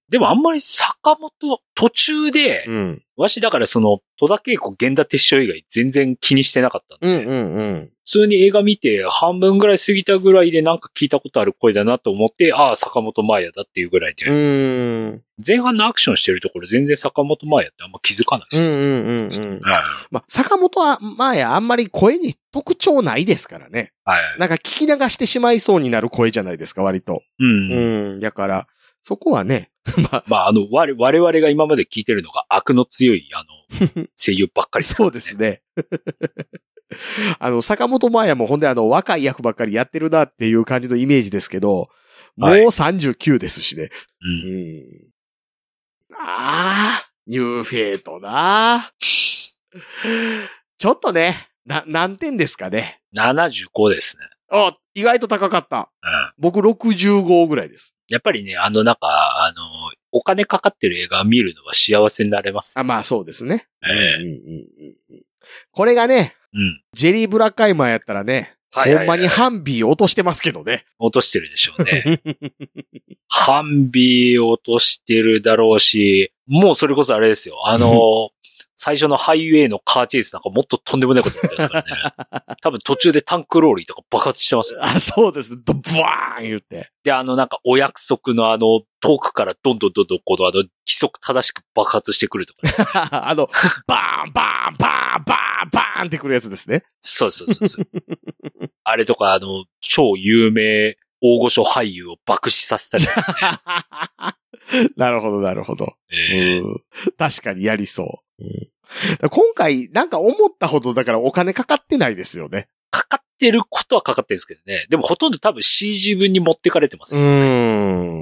S3: でもあんまり坂本、途中で、うん、わしだからその、戸田恵子、源田鉄章以外全然気にしてなかったんで、うんうんうん、普通に映画見て半分ぐらい過ぎたぐらいでなんか聞いたことある声だなと思って、ああ、坂本真綾だっていうぐらいで、うん、前半のアクションしてるところ全然坂本真綾ってあんま気づかないです。うんうんうんうん。
S2: まあ、坂本真綾あんまり声に特徴ないですからね。はい。なんか聞き流してしまいそうになる声じゃないですか、割と。うん。うん。だから、そこはね、
S3: まあ、まあ、あの、我、我々が今まで聞いてるのが悪の強い、あの、声優ばっかり
S2: ですからね。そうですね。あの、坂本真綾もほんであの、若い役ばっかりやってるなっていう感じのイメージですけど、もうさんじゅうきゅうですしね。うん。うん、ああ、ニューフェイトな。ちょっとね、な、何点ですかね。
S3: ななじゅうごですね。
S2: あ、意外と高かった。うん、僕ろくじゅうごぐらいです。
S3: やっぱりね、あの、なんか、あの、お金かかってる映画を見るのは幸せになれます。
S2: あ、まあそうですね。ええーうんうんうん。これがね、うん、ジェリー・ブラッカイマーやったらね、はいはいはいはい、ほんまにハンビー落としてますけどね。
S3: 落としてるでしょうね。ハンビー落としてるだろうし、もうそれこそあれですよ。あの、最初のハイウェイのカーチェイスなんかもっととんでもないこと言ってますからね。多分途中でタンクローリーとか爆発してますよ、ね。
S2: あ、そうですね。ドブワーン言って。
S3: で、あのなんかお約束のあの遠くからどんどんどんどんこのあの規則正しく爆発してくるとかですね。
S2: あの、バーンバーンバーンバーンバーンってくるやつですね。
S3: そうそうそうそう。あれとかあの超有名大御所俳優を爆死させたりです
S2: ね。なるほど、なるほど、えーうん。確かにやりそう。うん、今回、なんか思ったほどだからお金かかってないですよね。
S3: かかってることはかかってるんですけどね。でもほとんど多分 シージー 分に持ってかれてますよね。うん。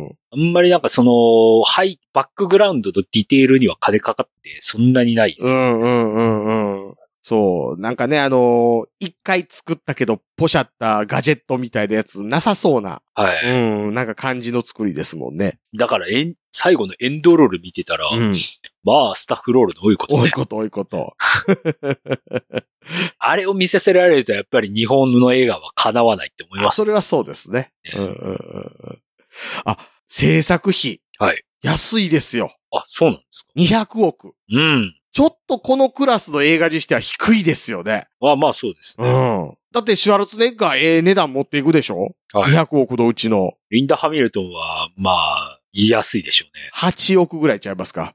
S3: あんまりなんかその、はい、バックグラウンドとディテールには金かかってそんなにないです、ね。うんうんうん
S2: うん。そう。なんかね、あのー、一回作ったけど、ポシャったガジェットみたいなやつなさそうな。はい。うん。なんか感じの作りですもんね。
S3: だから、えん、最後のエンドロール見てたら、うん、まあ、スタッフロールの多いことね。
S2: 多いこと、多いこと。
S3: あれを見せせられると、やっぱり日本の映画は叶わないって思います。
S2: それはそうですね。ねうんうんうん、あ、制作費。はい。安いですよ。
S3: あ、そうなんですか。
S2: にひゃくおく。うん。ちょっとこのクラスの映画にしては低いですよね。
S3: あ、まあそうですね。うん。
S2: だってシュワルツェネッガーええ値段持っていくでしょ、はい、にひゃくおくのうちの。
S3: リンダ・ハミルトンは、まあ、言いやすいでしょうね。
S2: はちおくぐらいちゃいますか。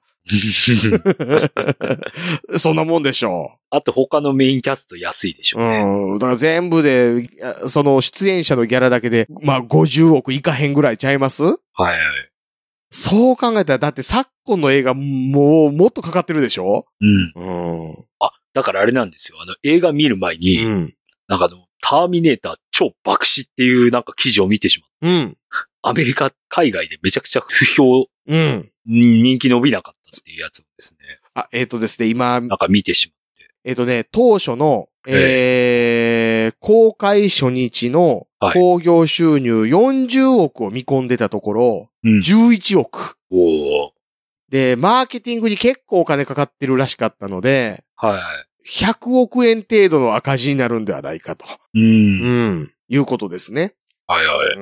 S2: そんなもんでしょう。
S3: あと他のメインキャスト安いでしょうね。
S2: うん。だから全部で、その出演者のギャラだけで、まあごじゅうおくいかへんぐらいちゃいます？はいはい。そう考えたら、だって昨今の映画もうもっとかかってるでしょ？うん。
S3: うん。あ、だからあれなんですよ。あの映画見る前に、うん、なんかあの、ターミネーター超爆死っていうなんか記事を見てしまう。うん。アメリカ、海外でめちゃくちゃ不評。うん。人気伸びなかったっていうやつですね。
S2: あ、えっ、ー、とですね、今。
S3: なんか見てしまって。
S2: えっ、ー、とね、当初の、えー、公開初日の興行収入よんじゅうおくを見込んでたところ、うん、じゅういちおく。おー。で、マーケティングに結構お金かかってるらしかったので、はい。ひゃくおくえん程度の赤字になるんではないかと。うん。うん。いうことですね。はいはい。うん。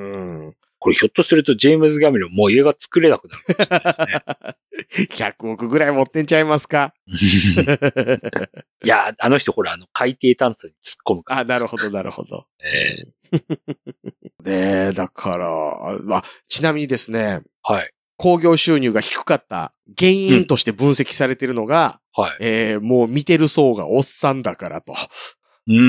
S3: これひょっとするとジェームズ・ギャメロンもう映画作れなくなるかもしれないですね。
S2: ひゃくおくぐらい持ってんちゃいますか？
S3: いや、あの人ほら、あの、海底探査に突っ込むから。
S2: あ、なるほど、なるほど。えー、ねえ、だから、まあ、ちなみにですね。はい。興行収入が低かった原因として分析されているのが、うん、はい。えー、もう見てる層がおっさんだからと。うん。うん。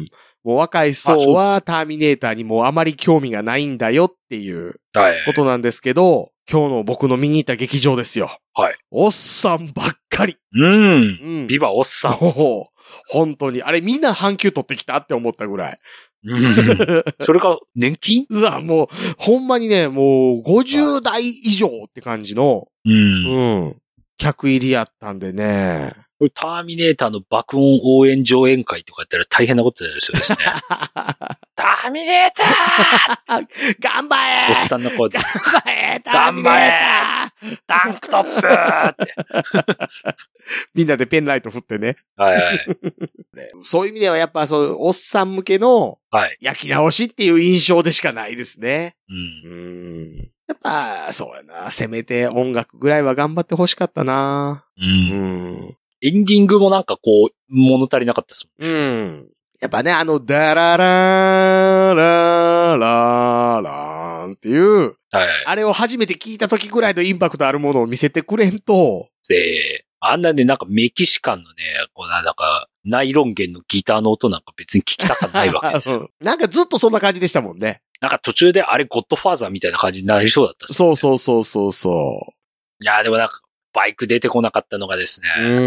S2: もう若い層はターミネーターにもうあまり興味がないんだよっていうことなんですけど、はい、今日の僕の見に行った劇場ですよ。はい。おっさんばっかり。
S3: うん。うん。ビバおっさん。
S2: 本当に。あれみんな半球取ってきたって思ったぐらい。
S3: うん、それか年金？
S2: うわ、もう、ほんまにね、もうごじゅうだい以上って感じの、うん。うん。客入りやったんでね。
S3: これターミネーターの爆音応援上演会とかやったら大変なことになるんですよね。ターミネーター
S2: 頑張れ
S3: おっさんの声で。
S2: 頑張れターミネータ
S3: ータンクトップーって
S2: みんなでペンライト振ってね。
S3: はいはい。
S2: そういう意味ではやっぱそう、おっさん向けの焼き直しっていう印象でしかないですね。うん。うんやっぱ、そうやな。せめて音楽ぐらいは頑張ってほしかったな。
S3: うん。うん。エンディングもなんかこう、物足りなかったですもんね。うん。
S2: やっぱね、あの、ダララーラーラーラーンっていう、はい、あれを初めて聞いた時ぐらいのインパクトあるものを見せてくれんと。
S3: で、あんなね、なんかメキシカンのね、こうなんか、ナイロン弦のギターの音なんか別に聞きたかないわけですよ。
S2: うん、なんかずっとそんな感じでしたもんね。
S3: なんか途中であれゴッドファーザーみたいな感じになりそうだったっすね。
S2: そうそうそうそうそう。
S3: いや、でもなんか、バイク出てこなかったのがですね。
S2: うん。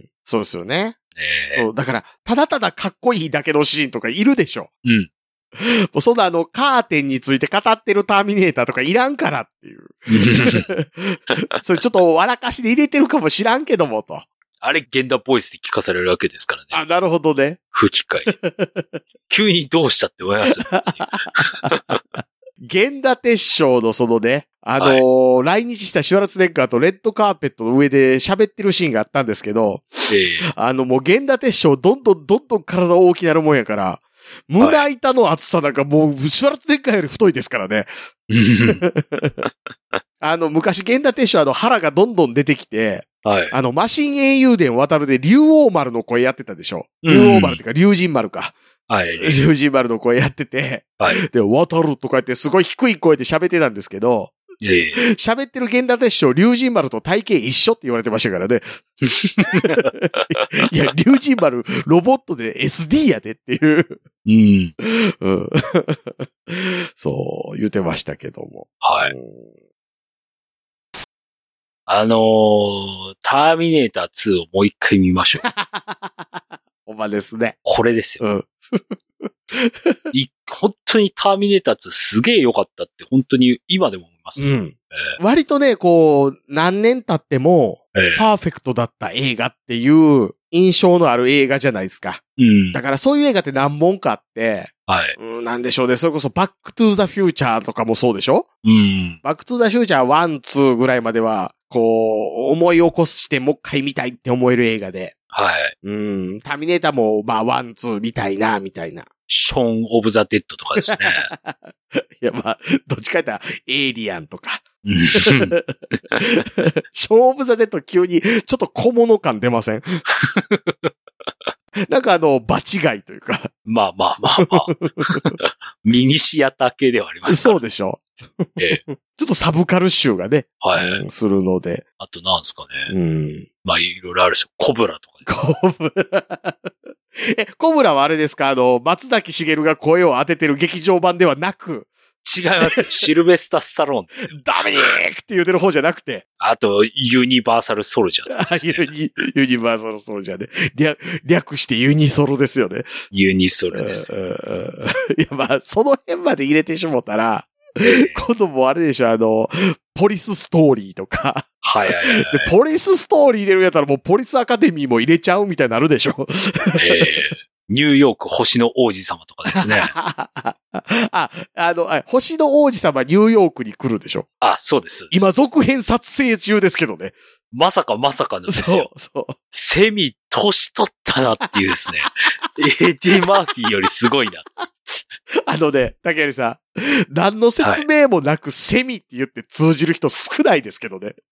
S2: そうですよね。ねそうだから、ただただかっこいいだけのシーンとかいるでしょ。うん。もうそんなあの、カーテンについて語ってるターミネーターとかいらんからっていう。それちょっと笑かしで入れてるかもしらんけどもと。
S3: あれ、現代ボイスで聞かされるわけですからね。
S2: あ、なるほどね。
S3: 吹き替え。急にどうしたって思いますよ。
S2: 源田鉄章のそのね、あのーはい、来日したシュワルツェネッガーとレッドカーペットの上で喋ってるシーンがあったんですけど、えー、あのもう源田鉄章どんどんどんどん体大きなるもんやから、胸板の厚さなんかもうシュワルツェネッガーより太いですからね。あの昔源田鉄章あの腹がどんどん出てきて、はい、あのマシン英雄伝渡るで竜王丸の声やってたでしょ。竜王丸っていうか竜神丸か。はい。竜神丸の声やってて、はい。で、渡るとか言ってすごい低い声で喋ってたんですけど、喋ってる源田鉄章、竜神丸と体型一緒って言われてましたからね。いや、竜神丸、ロボットで エスディー やでっていう。うん。うん、そう、言ってましたけども。はい。うん、
S3: あのー、ターミネーターツーをもう一回見ましょう。
S2: ほんまですね。
S3: これですよ。うんい本当にターミネーターツーすげえ良かったって本当に今でも思います、ね。うん。
S2: えー、割とね、こう、何年経っても、パーフェクトだった映画っていう印象のある映画じゃないですか。うん。だからそういう映画って何本かあって、はい。うん、なんでしょうね。それこそバックトゥーザフューチャーとかもそうでしょ？うん。バックトゥーザフューチャーワン、ツーぐらいまでは、こう、思い起こしてもう一回見たいって思える映画で。はい。うん。ターミネーターも、まあ、ワン、ツーみたいな、みたいな。
S3: ショーン・オブ・ザ・デッドとかですね。
S2: いや、まあ、どっちか言ったら、エイリアンとか。ショーン・オブ・ザ・デッド急に、ちょっと小物感出ません？なんかあの、場違いというか。
S3: まあまあまあまあ。ミニシアター系ではありますから。
S2: そうでしょ。ええ、ちょっとサブカル集がね。はい、うん。するので。
S3: あとなんですかね。うん。まあいろいろあるし、コブラとか、
S2: ね。コブラ。え、コブラはあれですか？あの、松崎しげるが声を当ててる劇場版ではなく。
S3: 違いますよ。シルベスタ・スタローンですよ。
S2: ダメーって言うてる方じゃなくて。
S3: あと、ユニバーサル・ソルジャー、ね。
S2: ユニ、ユニバーサル・ソルジャーで、ね。略、略してユニソロですよね。
S3: ユニソロです。
S2: いや、まあ、その辺まで入れてしもたら、今度もあれでしょ、あの、ポリスストーリーとか。
S3: はいはいはい、はい。
S2: で、ポリスストーリー入れるやったらもうポリスアカデミーも入れちゃうみたいになるでしょ。
S3: ええーニューヨーク星の王子様とかですね。
S2: あ、あの、星の王子様ニューヨークに来るでしょ。
S3: あ、そうです。
S2: 今続編撮影中ですけどね。
S3: まさかまさかのですよ。そう、そう。セミ年取ったなっていうですね。エディ・マーフィーよりすごいな。
S2: あのね、竹谷さん、何の説明もなくセミって言って通じる人少ないですけどね。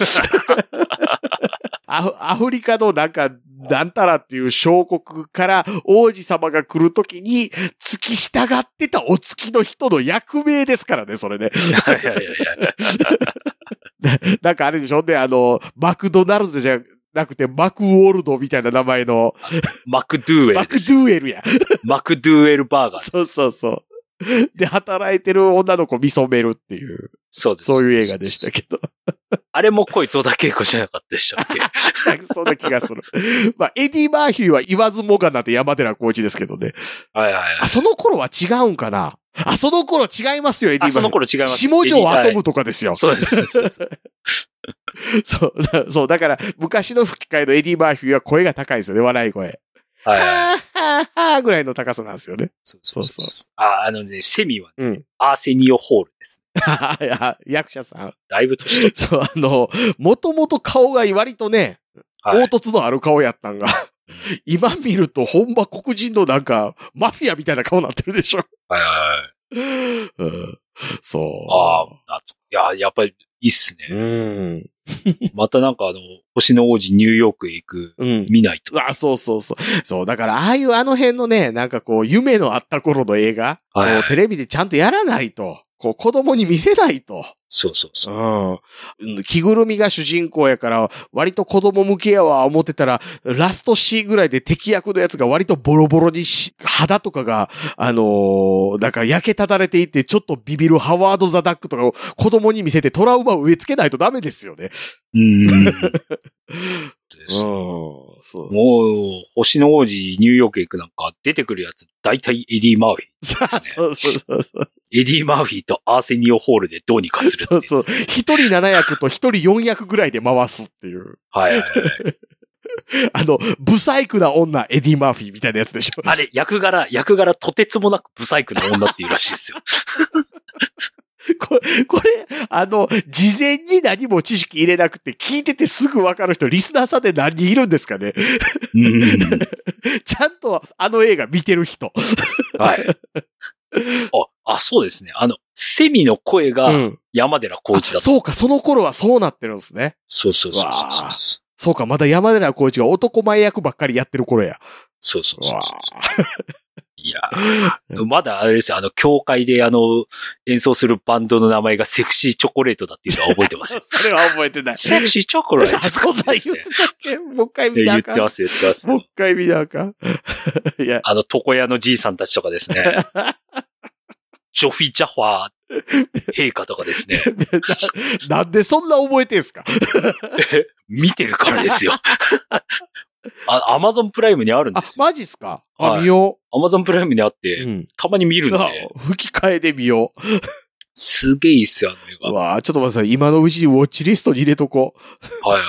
S2: アフリカのなんか、なんたらっていう小国から王子様が来るときに付き従ってたお付きの人の役名ですからね、それね。いやいやいやなんかあれでしょね、あの、マクドナルドじゃなくてマクウォルドみたいな名前の。
S3: マクドゥーエル。
S2: マクドゥーエルや。
S3: マクドゥーエルバーガー。
S2: そうそうそう。で、働いてる女の子見初めるっていう。そうです。そういう映画でしたけど。
S3: あれも恋戸田恵子じゃなかったでしたっけ？
S2: そんな気がする。まあ、エディ・マーフィーは言わずもがなって山寺宏一ですけどね。はいはいはい。あ、その頃は違うんかな？あ、その頃違いますよ、エディ・マーフィー。あ、
S3: その頃違います。
S2: 下條アトムとかですよ。
S3: そうです。そうです。
S2: そう、そう、だから昔の吹き替えのエディ・マーフィーは声が高いですよね、笑い声。はい。はぁはぁはぁぐらいの高さなんですよね。
S3: そうそうそう。そうあ、あのね、セミはね、うん、アーセニオ・ホールです。
S2: いや役者さん。
S3: だいぶ年取った。
S2: そう、あの、もともと顔が割とね、はい、凹凸のある顔やったんが、今見るとほんま黒人のなんか、マフィアみたいな顔になってるでしょ。はいはいはい。うん、 そう。
S3: ああ、いや、やっぱりいいっすね。
S2: うん。
S3: またなんかあの、星の王子ニューヨークへ行く、うん、見ないと。
S2: あ、そうそうそう。そう、だからああいうあの辺のね、なんかこう、夢のあった頃の映画、はいはい、こうテレビでちゃんとやらないと、こう子供に見せないと。
S3: そうそうそ
S2: う。うん。着ぐるみが主人公やから、割と子供向けやわ思ってたら、ラストシーンぐらいで敵役のやつが割とボロボロにし、肌とかが、あのー、なんか焼けただれていて、ちょっとビビるハワード・ザ・ダックとかを子供に見せてトラウマを植え付けないとダメですよね。
S3: うーん。ですそうもう、星の王子ニューヨークへ行くなんか出てくるやつ、大体エディ・マーフィー、ね。
S2: そうそうそうそう。
S3: エディ・マーフィーとアーセニオ・ホールでどうにかする。
S2: そうそう。一人なな役と一人よん役ぐらいで回すっていう。
S3: はいはいはい。
S2: あの、ブサイクな女、エディ・マーフィーみたいなやつでしょ。
S3: あれ、役柄、役柄とてつもなくブサイクな女っていうらしいですよ。
S2: これ、これ、あの、事前に何も知識入れなくて聞いててすぐわかる人、リスナーさんで何人いるんですかね。
S3: うん
S2: ちゃんとあの映画見てる人。
S3: はい。あ、あ、そうですね。あの、セミの声が山寺宏一だった、うん、
S2: そうか、その頃はそうなってるんですね。
S3: そうそうそうそうそう。
S2: そうか、まだ山寺宏一が男前役ばっかりやってる頃や。
S3: そうそうそうそう。いやー、まだあれですよ、あの、教会であの、演奏するバンドの名前がセクシーチョコレートだっていうのは覚えてますよ。
S2: それは覚えてない。
S3: セクシーチョコレート、
S2: ね。そんな言ってたっけ？もう一回見なあかん。
S3: 言ってます、言ってます。
S2: もう一回見なあかん。いや。
S3: あの、床屋のじいさんたちとかですね。ジョフィ・ジャファー陛下とかですね
S2: な。なんでそんな覚えてんすか？
S3: 見てるからですよ。あ、アマゾンプライムにあるんですよ。
S2: あ、マジっすか？あ、はい、見よ
S3: う。アマゾンプライムにあって、うん、たまに見るんで。
S2: 吹き替えで見よう。
S3: すげえいいっすよ、あの映画。
S2: うわぁ、ちょっと待ってください。今のうちにウォッチリストに入れとこ
S3: う。はいはい。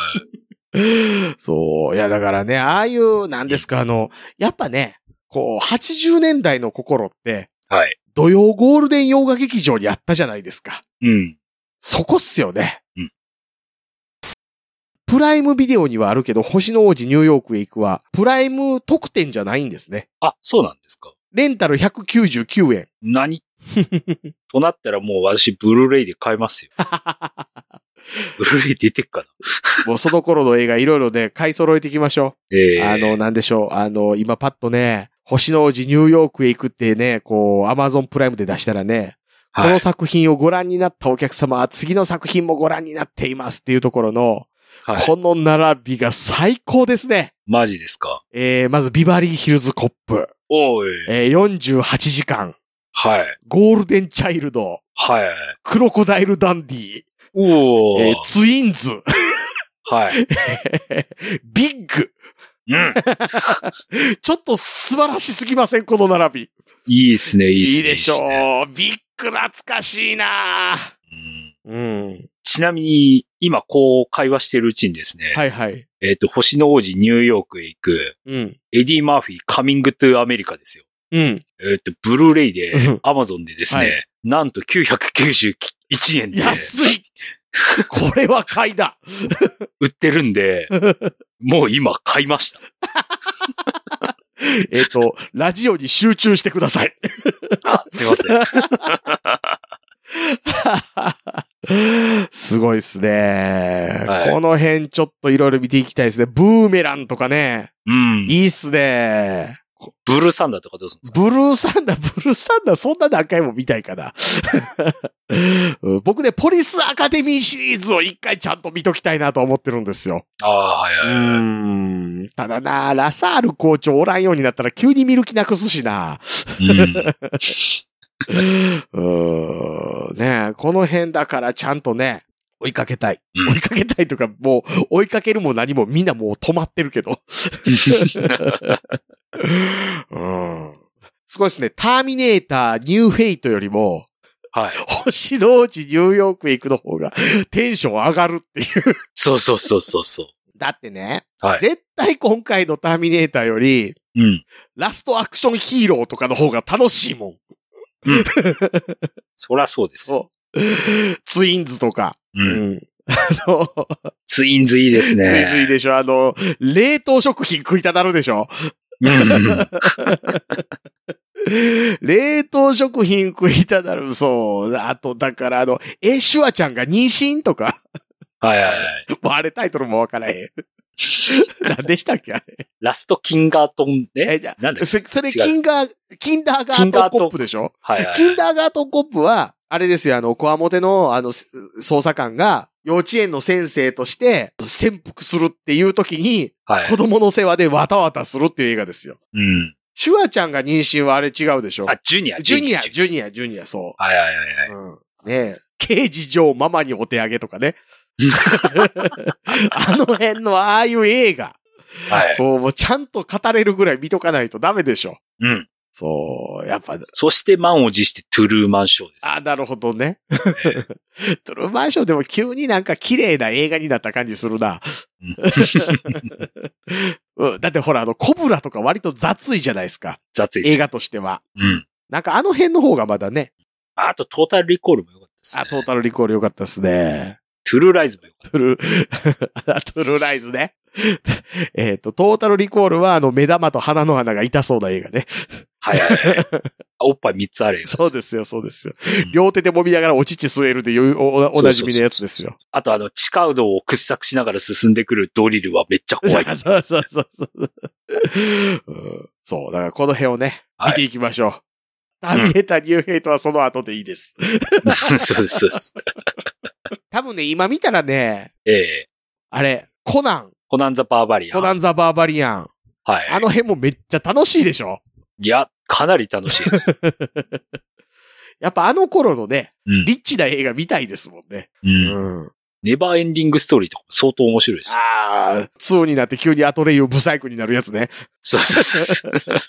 S2: そう。いや、だからね、ああいう、なんですか、あの、やっぱね、こう、はちじゅうねんだいの心って、
S3: はい。
S2: 土曜ゴールデン洋画劇場にあったじゃないですか。
S3: うん。
S2: そこっすよね。
S3: うん。
S2: プライムビデオにはあるけど、星の王子ニューヨークへ行くは、プライム特典じゃないんですね。
S3: あ、そうなんですか。
S2: レンタルひゃくきゅうじゅうきゅうえん。
S3: 何となったらもう私、ブルーレイで買いますよ。ブルーレイ出てっかな。
S2: もうその頃の映画いろいろね、買い揃えていきましょう。
S3: えー、
S2: あの、なんでしょう。あの、今パッとね、星の王子ニューヨークへ行くってね、こう、アマゾンプライムで出したらね、はい、この作品をご覧になったお客様は次の作品もご覧になっていますっていうところの、はい、この並びが最高ですね。
S3: マジですか。
S2: えー、まずビバリーヒルズコップ。
S3: おい。
S2: えー、よんじゅうはちじかん。
S3: はい。
S2: ゴールデンチャイルド。
S3: はい。
S2: クロコダイルダンディ。
S3: おー。
S2: えー、ツインズ。
S3: はい。
S2: ビッグ。
S3: うん。
S2: ちょっと素晴らしすぎません、この並び。
S3: いいっすね、いいっすね。
S2: いいでしょう。ビッグ懐かしいな、
S3: うん、うん。ちなみに、今こう会話してるうちにですね。
S2: はいはい。
S3: えっと、星の王子ニューヨークへ行く。
S2: うん。
S3: エディ・マーフィーカミングトゥアメリカですよ。
S2: うん。
S3: えっと、ブルーレイで、アマゾンでですね、はい、なんときゅうひゃくきゅうじゅういちえんで。
S2: 安いこれは買いだ
S3: 売ってるんで、もう今買いました。
S2: えっと、ラジオに集中してください。
S3: あ、すいま
S2: せん。すごいっすね、
S3: はい。
S2: この辺ちょっといろいろ見ていきたいですね。ブーメランとかね。
S3: うん。
S2: いいっすね。
S3: ブルーサンダーとかどうするんですか？
S2: ブルーサンダー、ブルーサンダーそんな何回も見たいかな。僕ね、ポリスアカデミーシリーズを一回ちゃんと見ときたいなと思ってるんですよ。
S3: ああ、はいはい。
S2: うーん。ただな、ラサール校長おらんようになったら急に見る気なくすしな。
S3: うん。
S2: うーんね、この辺だからちゃんとね、追いかけたい。
S3: うん、
S2: 追いかけたいとか、もう追いかけるも何もみんなもう止まってるけど。うん、すごいですね。ターミネーター、ニューフェイトよりも、
S3: はい。
S2: 星の王子ニューヨークへ行くの方がテンション上がるっていう。
S3: そうそうそうそうそう。
S2: だってね、
S3: はい、
S2: 絶対今回のターミネーターより、
S3: うん、
S2: ラストアクションヒーローとかの方が楽しいもん。
S3: うん、そりゃそうです。
S2: そう。ツインズとか。
S3: うん。うん、あのツインズいいですね。
S2: ツインズいいでしょ。あの、冷凍食品食いたなるでしょ。
S3: うん
S2: 冷凍食品食いたなる、そう。あと、だからあの、え、シュワちゃんが妊娠とか。
S3: はいはいはい。
S2: もうあれタイトルもわからへん。何でしたっけあれ。
S3: ラストキンガートンね。
S2: え、じゃ
S3: なんだ
S2: そそれ、キンガー、キンダーガートンコップでしょ
S3: はいはい。
S2: キンダーガートンコップは、あれですよ、あの、コアモテの、あの、捜査官が、幼稚園の先生として、潜伏するっていう時に、はい、子供の世話でわたわたするっていう映画ですよ。
S3: うん。
S2: シュワちゃんが妊娠はあれ違うでしょ
S3: あ、ジュニア、
S2: ジュニア、ジュニア、ジュニア、そう。
S3: はいはいはいはい。
S2: うん。ねえ。刑事上ママにお手上げとかね。あの辺のああいう映画。はい。こう、もうちゃんと語れるぐらい見とかないとダメでしょ。
S3: うん。
S2: そう、やっぱ。
S3: そして満を持してトゥルーマンショーです。
S2: あ、なるほどね。えー、トゥルーマンショーでも急になんか綺麗な映画になった感じするな。うん、だってほら、あの、コブラとか割と雑いじゃないですか。
S3: 雑いです。
S2: 映画としては。
S3: うん。
S2: なんかあの辺の方がまだね。
S3: あとトータルリコールも良かったですね。
S2: あ、トータルリコール良かったですね。
S3: トゥルーライズも良かった。
S2: トゥルー、トゥルーライズね。えっと、トータルリコールはあの目玉と鼻の穴が痛そうな映画ね。
S3: はいはいはい。おっぱいみっつある映画です。
S2: そうですよ、そうですよ。うん、両手で揉みながらお乳吸えるでいうお、おなじみのやつですよ。
S3: あとあの、地下道を掘削しながら進んでくるドリルはめっちゃ怖い、ね。
S2: そうそうそうそう、うん。そう、だからこの辺をね、はい、見ていきましょう。ターミネーターニューヘイトはその後でいいです。
S3: そうです、そうです。
S2: 多分ね、今見たらね、
S3: ええ
S2: あれ、コナン。
S3: コナンザ・バーバリアン。
S2: コナンザ・バーバリアン。
S3: はい。
S2: あの辺もめっちゃ楽しいでしょ？
S3: いや、かなり楽しいですよ。
S2: やっぱあの頃のね、
S3: うん、
S2: リッチな映画見たいですもんね。
S3: うん。うん、ネバーエンディングストーリーとかも相当面白いです。
S2: ああ、ツーになって急にアトレイユブサイクになるやつね。
S3: そうそうそう。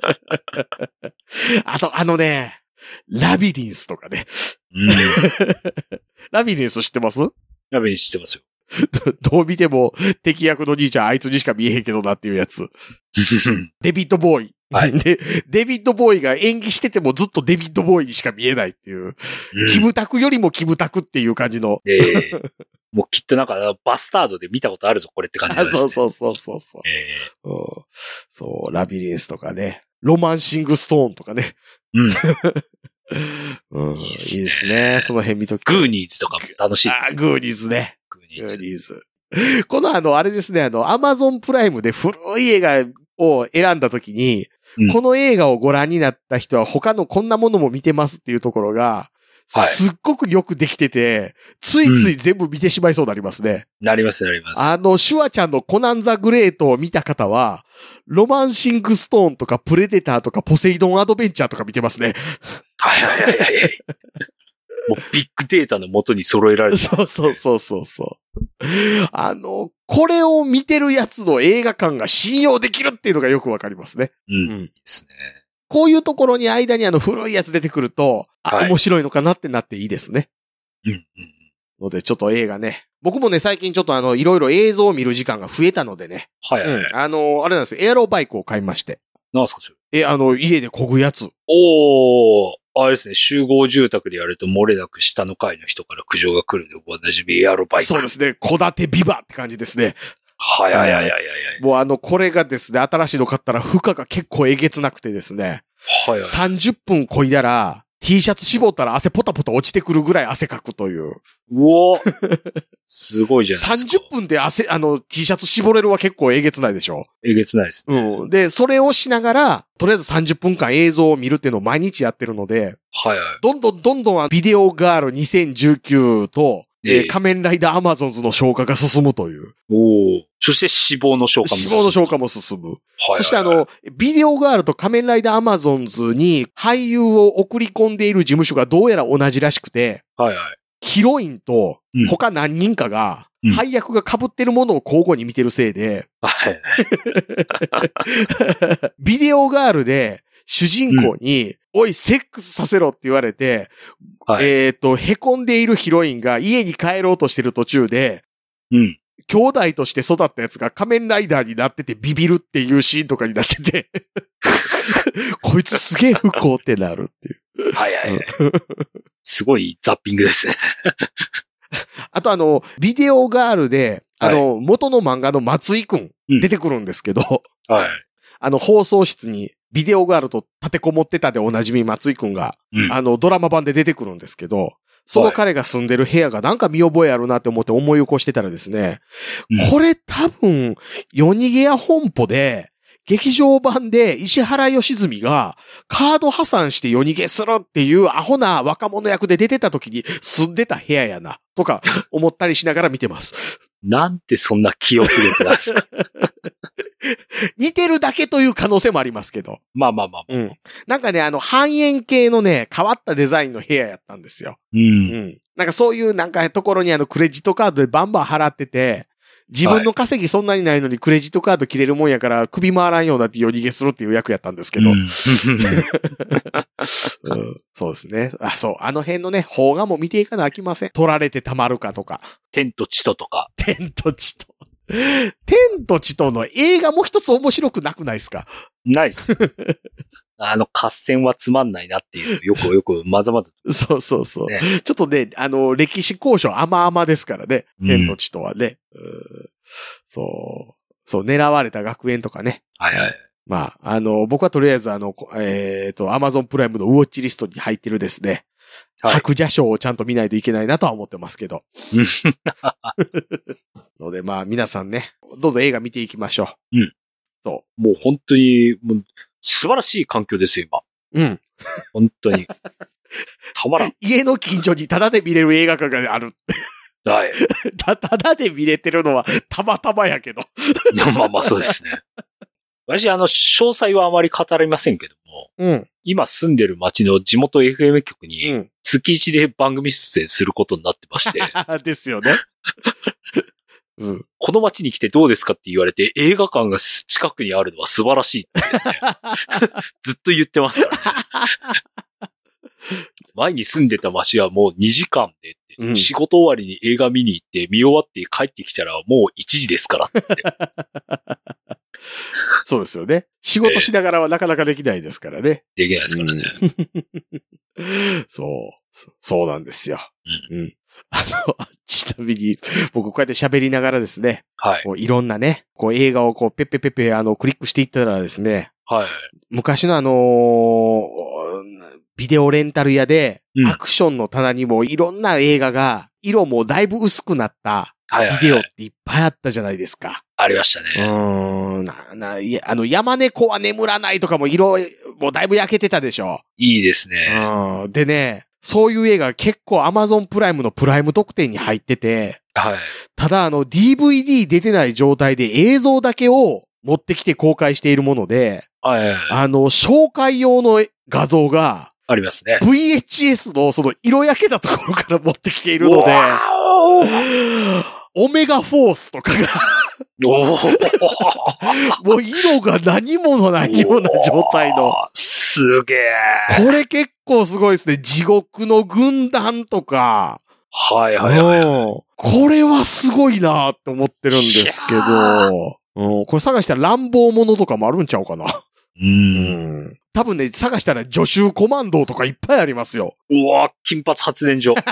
S2: あと、あのね、ラビリンスとかね。
S3: うん、
S2: ラビリンス知ってます？
S3: ラビリンス知ってますよ。
S2: どう見ても敵役の兄ちゃんあいつにしか見えへんけどなっていうやつ。デビッド・ボーイ。はい、で、デビッド・ボーイが演技しててもずっとデビッド・ボーイにしか見えないっていう。うん、キムタクよりもキムタクっていう感じの。
S3: えー、もうきっとなんかバスタードで見たことあるぞこれって感じですね。
S2: そうそうそうそうそう、えーうん。そう、ラビリンスとかね。ロマンシング・ストーンとかね。
S3: うん。
S2: うん、いいですね。いいですね。その辺見とき。
S3: グーニーズとかも楽しいです。
S2: あ、グーニーズね。グーニーズ。このあの、あれですね、あの、アマゾンプライムで古い映画を選んだときに、うん、この映画をご覧になった人は他のこんなものも見てますっていうところが、はい、すっごくよくできてて、ついつい全部見てしまいそうになりますね。
S3: うん、なります、なります。
S2: あの、シュワちゃんのコナンザグレートを見た方は、ロマンシングストーンとかプレデターとかポセイドンアドベンチャーとか見てますね。
S3: はいはいはいはい。もうビッグデータの元に揃えられてる、ね。
S2: そうそうそうそうそう。あの、これを見てるやつの映画館が信用できるっていうのがよくわかりますね。
S3: うん。うん、いいですね。
S2: こういうところに間にあの古いやつ出てくると、あ、はい、面白いのかなってなっていいですね。
S3: うん、うん。
S2: ので、ちょっと映画ね。僕もね、最近ちょっとあの、いろいろ映像を見る時間が増えたのでね。
S3: はいはい、はい。
S2: うん。あの、あれなんですよ。エアロバイクを買いまして。
S3: なんすかそれ？
S2: え、あの、家で漕ぐやつ。
S3: おー。あれですね、集合住宅でやると漏れなく下の階の人から苦情が来るでおなじみエアロバイク。
S2: そうですね、戸建てビバって感じですね。
S3: はいはいはいはいはい。
S2: もうあの、これがですね、新しいの買ったら負荷が結構えげつなくてですね。
S3: はいはい。
S2: さんじゅっぷん漕いだら、T シャツ絞ったら汗ポタポタ落ちてくるぐらい汗かくという。
S3: うおすごいじゃないですか。
S2: さんじゅっぷんで汗、あの、T シャツ絞れるは結構えげつないでしょ。
S3: えげつないです、
S2: ね。うん。で、それをしながら、とりあえずさんじゅっぷんかん映像を見るっていうのを毎日やってるので、
S3: はいはい。
S2: どんどんどんどんビデオガールにせんじゅうきゅうと、えー、仮面ライダーアマゾンズの消化が進むという。
S3: おお。そして死亡の消化も進む。
S2: 死亡の消化も進む。はいはいはい、そしてあの、ビデオガールと仮面ライダーアマゾンズに俳優を送り込んでいる事務所がどうやら同じらしくて、
S3: はいはい。
S2: ヒロインと他何人かが、配役が被ってるものを交互に見てるせいで、
S3: はい。
S2: ビデオガールで主人公に、うんおい、セックスさせろって言われて、はい、えっと、凹んでいるヒロインが家に帰ろうとしてる途中で、
S3: うん。
S2: 兄弟として育ったやつが仮面ライダーになっててビビるっていうシーンとかになってて、こいつすげえ不幸ってなるっていう。
S3: はいはいはい。すごいザッピングですね。
S2: あとあの、ビデオガールで、あの、はい、元の漫画の松井くん出てくるんですけど、
S3: はい。
S2: あの、放送室にビデオガールと立てこもってたでおなじみ松井くんが、うん、あの、ドラマ版で出てくるんですけど、その彼が住んでる部屋がなんか見覚えあるなって思って思い起こしてたらですね、うん、これ多分、夜逃げ屋本舗で、劇場版で石原良純がカード破産して夜逃げするっていうアホな若者役で出てた時に住んでた部屋やな、とか思ったりしながら見てます。
S3: なんてそんな記憶力なんですか。
S2: 似てるだけという可能性もありますけど。
S3: まあまあまあ、
S2: まあ。うん。なんかね、あの、半円形のね、変わったデザインの部屋やったんですよ。
S3: うん。うん。
S2: なんかそういうなんかところにあのクレジットカードでバンバン払ってて、自分の稼ぎそんなにないのにクレジットカード切れるもんやから首回らんようになって夜逃げするっていう役やったんですけど。うんうん、そうですね。あ、そう。あの辺のね、邦画も見ていかなあきません。取られてたまるかとか。
S3: 天と地ととか。
S2: 天と地と。天と地との映画も一つ面白くなくないですか？
S3: ないっす。あの合戦はつまんないなっていう、よくよくまざまざ、
S2: ね。そうそうそう。ちょっとね、あの、歴史交渉甘々ですからね。天と地とはね。うん、そう。そう、狙われた学園とかね。
S3: はいはい。
S2: まあ、あの、僕はとりあえずあの、えっと、アマゾンプライムのウォッチリストに入ってるですね。はい、白蛇賞をちゃんと見ないといけないなとは思ってますけど。ので、まあ、皆さんね、どうぞ映画見ていきましょ
S3: う。うん。そう。もう本当に、もう素晴らしい環境ですよ、
S2: 今。うん。
S3: 本当に。たまらん。
S2: 家の近所にタダで見れる映画館がある。
S3: はい。
S2: た、ただで見れてるのはたまたまやけど。
S3: まあまあそうですね。私、あの、詳細はあまり語りませんけども、
S2: うん、
S3: 今住んでる町の地元 エフエム 局に、月一で番組出演することになってまして。
S2: ですよね。うん、
S3: この町に来てどうですかって言われて、映画館が近くにあるのは素晴らしいってですね。ずっと言ってますからね。前に住んでた町はもうにじかんで、うん、仕事終わりに映画見に行って見終わって帰ってきたらもういちじですからってって。
S2: そうですよね。仕事しながらはなかなかできないですからね。
S3: できないですからね。
S2: うん、そう。そうなんですよ。うん。うん、あの、ちなみに、僕こうやって喋りながらですね。
S3: はい。
S2: こういろんなね、こう映画をこうペッペペッペあのクリックしていったらですね。
S3: はい。
S2: 昔のあのー、ビデオレンタル屋で、うん、アクションの棚にもいろんな映画が、色もだいぶ薄くなったビデオっていっぱいあったじゃないですか。
S3: ありましたね。
S2: うーん。な、な、いや、あの、山猫は眠らないとかも色、もうだいぶ焼けてたでしょ。
S3: いいですね。
S2: うん。でね、そういう映画結構 Amazon プライムのプライム特典に入ってて、
S3: はい。
S2: ただあの ディーブイディー 出てない状態で映像だけを持ってきて公開しているもので、
S3: はいはいはい、
S2: あの、紹介用の画像が、
S3: ありますね。
S2: ブイエイチエス のその色焼けたところから持ってきているので、オメガフォースとかがもう色が何ものないような状態の。
S3: すげえ。
S2: これ結構すごいですね。地獄の軍団とか。
S3: はいはいはい、はい。
S2: これはすごいなって思ってるんですけど。うん、これ探したら乱暴者とかもあるんちゃうかな。
S3: うん。
S2: 多分ね、探したら助手コマンドとかいっぱいありますよ。
S3: うわ、金髪発電所。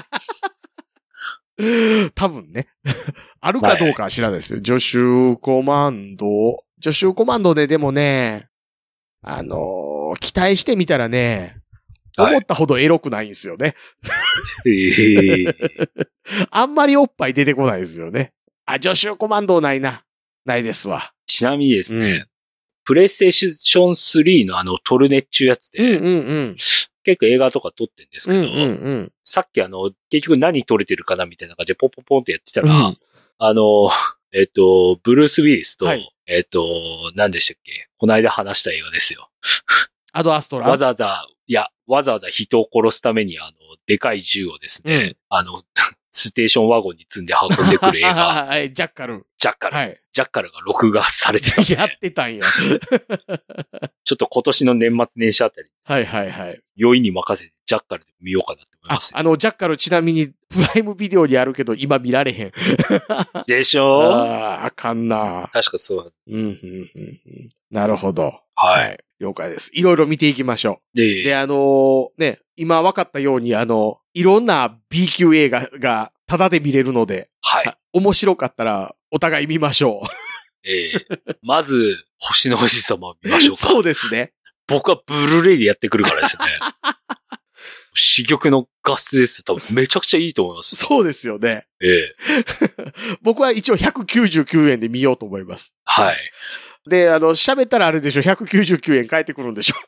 S2: 多分ね。あるかどうかは知らないですよ。助手コマンド。助手コマンドででもね、あのー、期待してみたらね、思ったほどエロくないんですよね。
S3: へー
S2: あんまりおっぱい出てこないですよね。あ、助手コマンドないな。ないですわ。
S3: ちなみにですね、うん、プレイステーションスリーのあのトルネっちゅうやつで、
S2: うんうんうん、
S3: 結構映画とか撮ってるんですけど、
S2: うんうんうん、
S3: さっきあの、結局何撮れてるかなみたいな感じでポンポンポンってやってたら、うん、あの、えっと、ブルース・ウィリスと、はい、えっと、何でしたっけ？この間話した映画ですよ。
S2: アドアストラ？
S3: わざわざ、いや、わざわざ人を殺すためにあの、でかい銃をですね、うん、あの、ステーションワゴンに積んで運んでくる映画。
S2: はい、ジャッカル。
S3: ジャッカル。
S2: はい。
S3: ジャッカルが録画されてたんで。
S2: やってたんや。
S3: ちょっと今年の年末年始あたり。
S2: はいはいはい。
S3: 余韻に任せてジャッカルで見ようかなって思いますよ。
S2: あ、あの、ジャッカルちなみにプライムビデオにあるけど今見られへん。
S3: でしょ？
S2: ああ、あかんな。
S3: 確かそう。
S2: うん、うん、うん。なるほど。
S3: はい。はい、
S2: 了解です。いろいろ見ていきましょう。
S3: で、
S2: であのー、ね、今分かったようにあの、いろんな B 級映画がタダで見れるので、
S3: はい。
S2: 面白かったらお互い見ましょう。
S3: ええー、まず、星の王子様を見ましょうか。
S2: そうですね。
S3: 僕はブルーレイでやってくるからですね。珠玉の画質です。多分めちゃくちゃいいと思います。
S2: そうですよね。
S3: ええ。
S2: 僕は一応ひゃくきゅうじゅうきゅうえんで見ようと思います。
S3: はい。
S2: で、あの、喋ったらあれでしょ、ひゃくきゅうじゅうきゅうえん返ってくるんでしょ。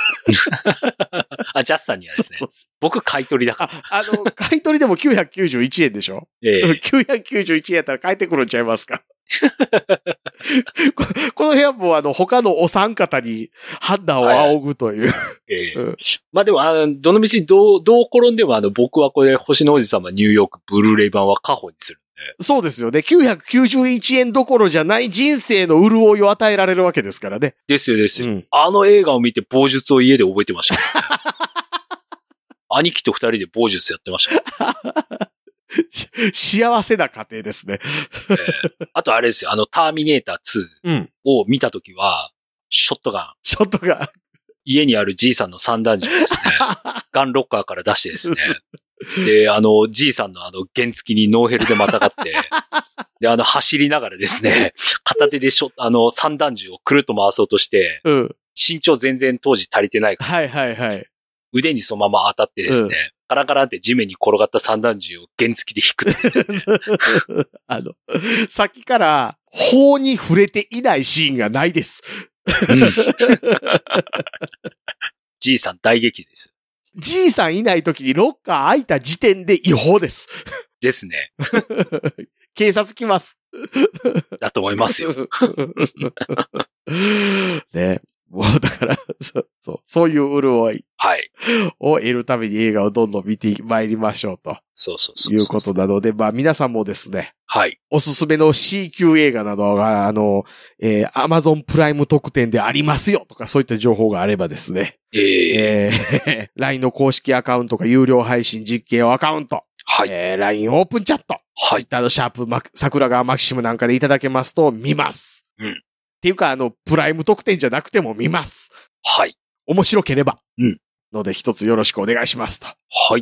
S3: あ、ジャスさんにはですね。そうそうそう、僕買い取りだから。
S2: あ、あの、買い取りでもきゅうひゃくきゅうじゅういちえんでしょ。ええ。きゅうひゃくきゅうじゅういちえんやったら返ってくるんちゃいますか。こ, この部屋もあの、他のお三方に判断を仰ぐという。はい、
S3: ええ。うん、まあでも、あの、どの道どう、どう転んでもあの、僕はこれ、星の王子様ニューヨークブルーレイ版は過保にする。
S2: そうですよね。きゅうひゃくきゅうじゅういちえんどころじゃない人生の潤いを与えられるわけですからね。
S3: ですよですよ。うん、あの映画を見て棒術を家で覚えてました、ね。兄貴と二人で棒術やってました。
S2: 幸せな家庭ですね。
S3: えー、あとあれですよ。あの、ターミネーターツーを見たときは、ショットガン。
S2: ショットガン。
S3: 家にあるじいさんの三段銃ですね。ガンロッカーから出してですね。で、あの、じいさんのあの、原付にノーヘルでまたがって、で、あの、走りながらですね、片手でしょ、あの、三段銃をくるっと回そうとして、うん、身長全然当時足りてないから、
S2: はいはいはい。
S3: 腕にそのまま当たってですね、うん、カラカラって地面に転がった三段銃を原付で引くってですね。
S2: あの、さっきから、法に触れていないシーンがないです。うん、
S3: じいさん大激です。
S2: じいさんいない時にロッカー開いた時点で違法です。
S3: ですね。
S2: 警察来ます。
S3: だと思いますよ。
S2: ね。もうだから、そう、そう、そういう潤い。
S3: はい。
S2: を得るために映画をどんどん見てまいりましょうと。
S3: そうそうそう。
S2: いうことなので、まあ皆さんもですね。
S3: はい。
S2: おすすめの C 級映画などが、あの、えー、Amazon プライム特典でありますよとかそういった情報があればですね。
S3: えー、
S2: えー、ライン の公式アカウントか有料配信実験アカウント。
S3: はい。
S2: えー、ライン オープンチャット。はい。Twitter のシャープマ桜川マキシムなんかでいただけますと見ます。
S3: うん。
S2: っていうか、あの、プライム特典じゃなくても見ます。
S3: はい。
S2: 面白ければ。
S3: うん。
S2: ので一つよろしくお願いしますと。
S3: はい。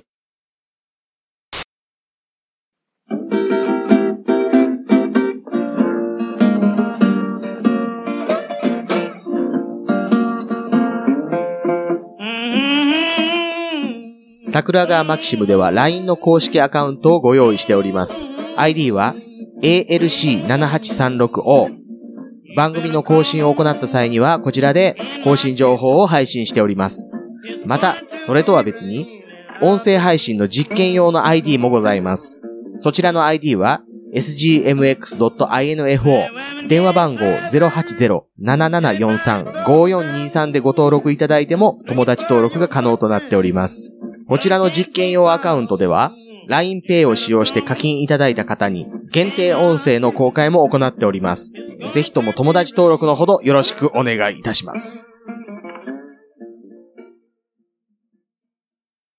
S2: 桜川マキシムでは ライン の公式アカウントをご用意しております。アイディー は エーエルシーななはちさんろくオー。番組の更新を行った際にはこちらで更新情報を配信しております。また、それとは別に、音声配信の実験用の アイディー もございます。そちらの アイディー は エスジーエムエックスドットアイエヌエフオー、電話番号 ゼロはちゼロ ななななよんさん ごよんにさん でご登録いただいても友達登録が可能となっております。こちらの実験用アカウントでは、ラインペイ を使用して課金いただいた方に限定音声の公開も行っております。ぜひとも友達登録のほどよろしくお願いいたします。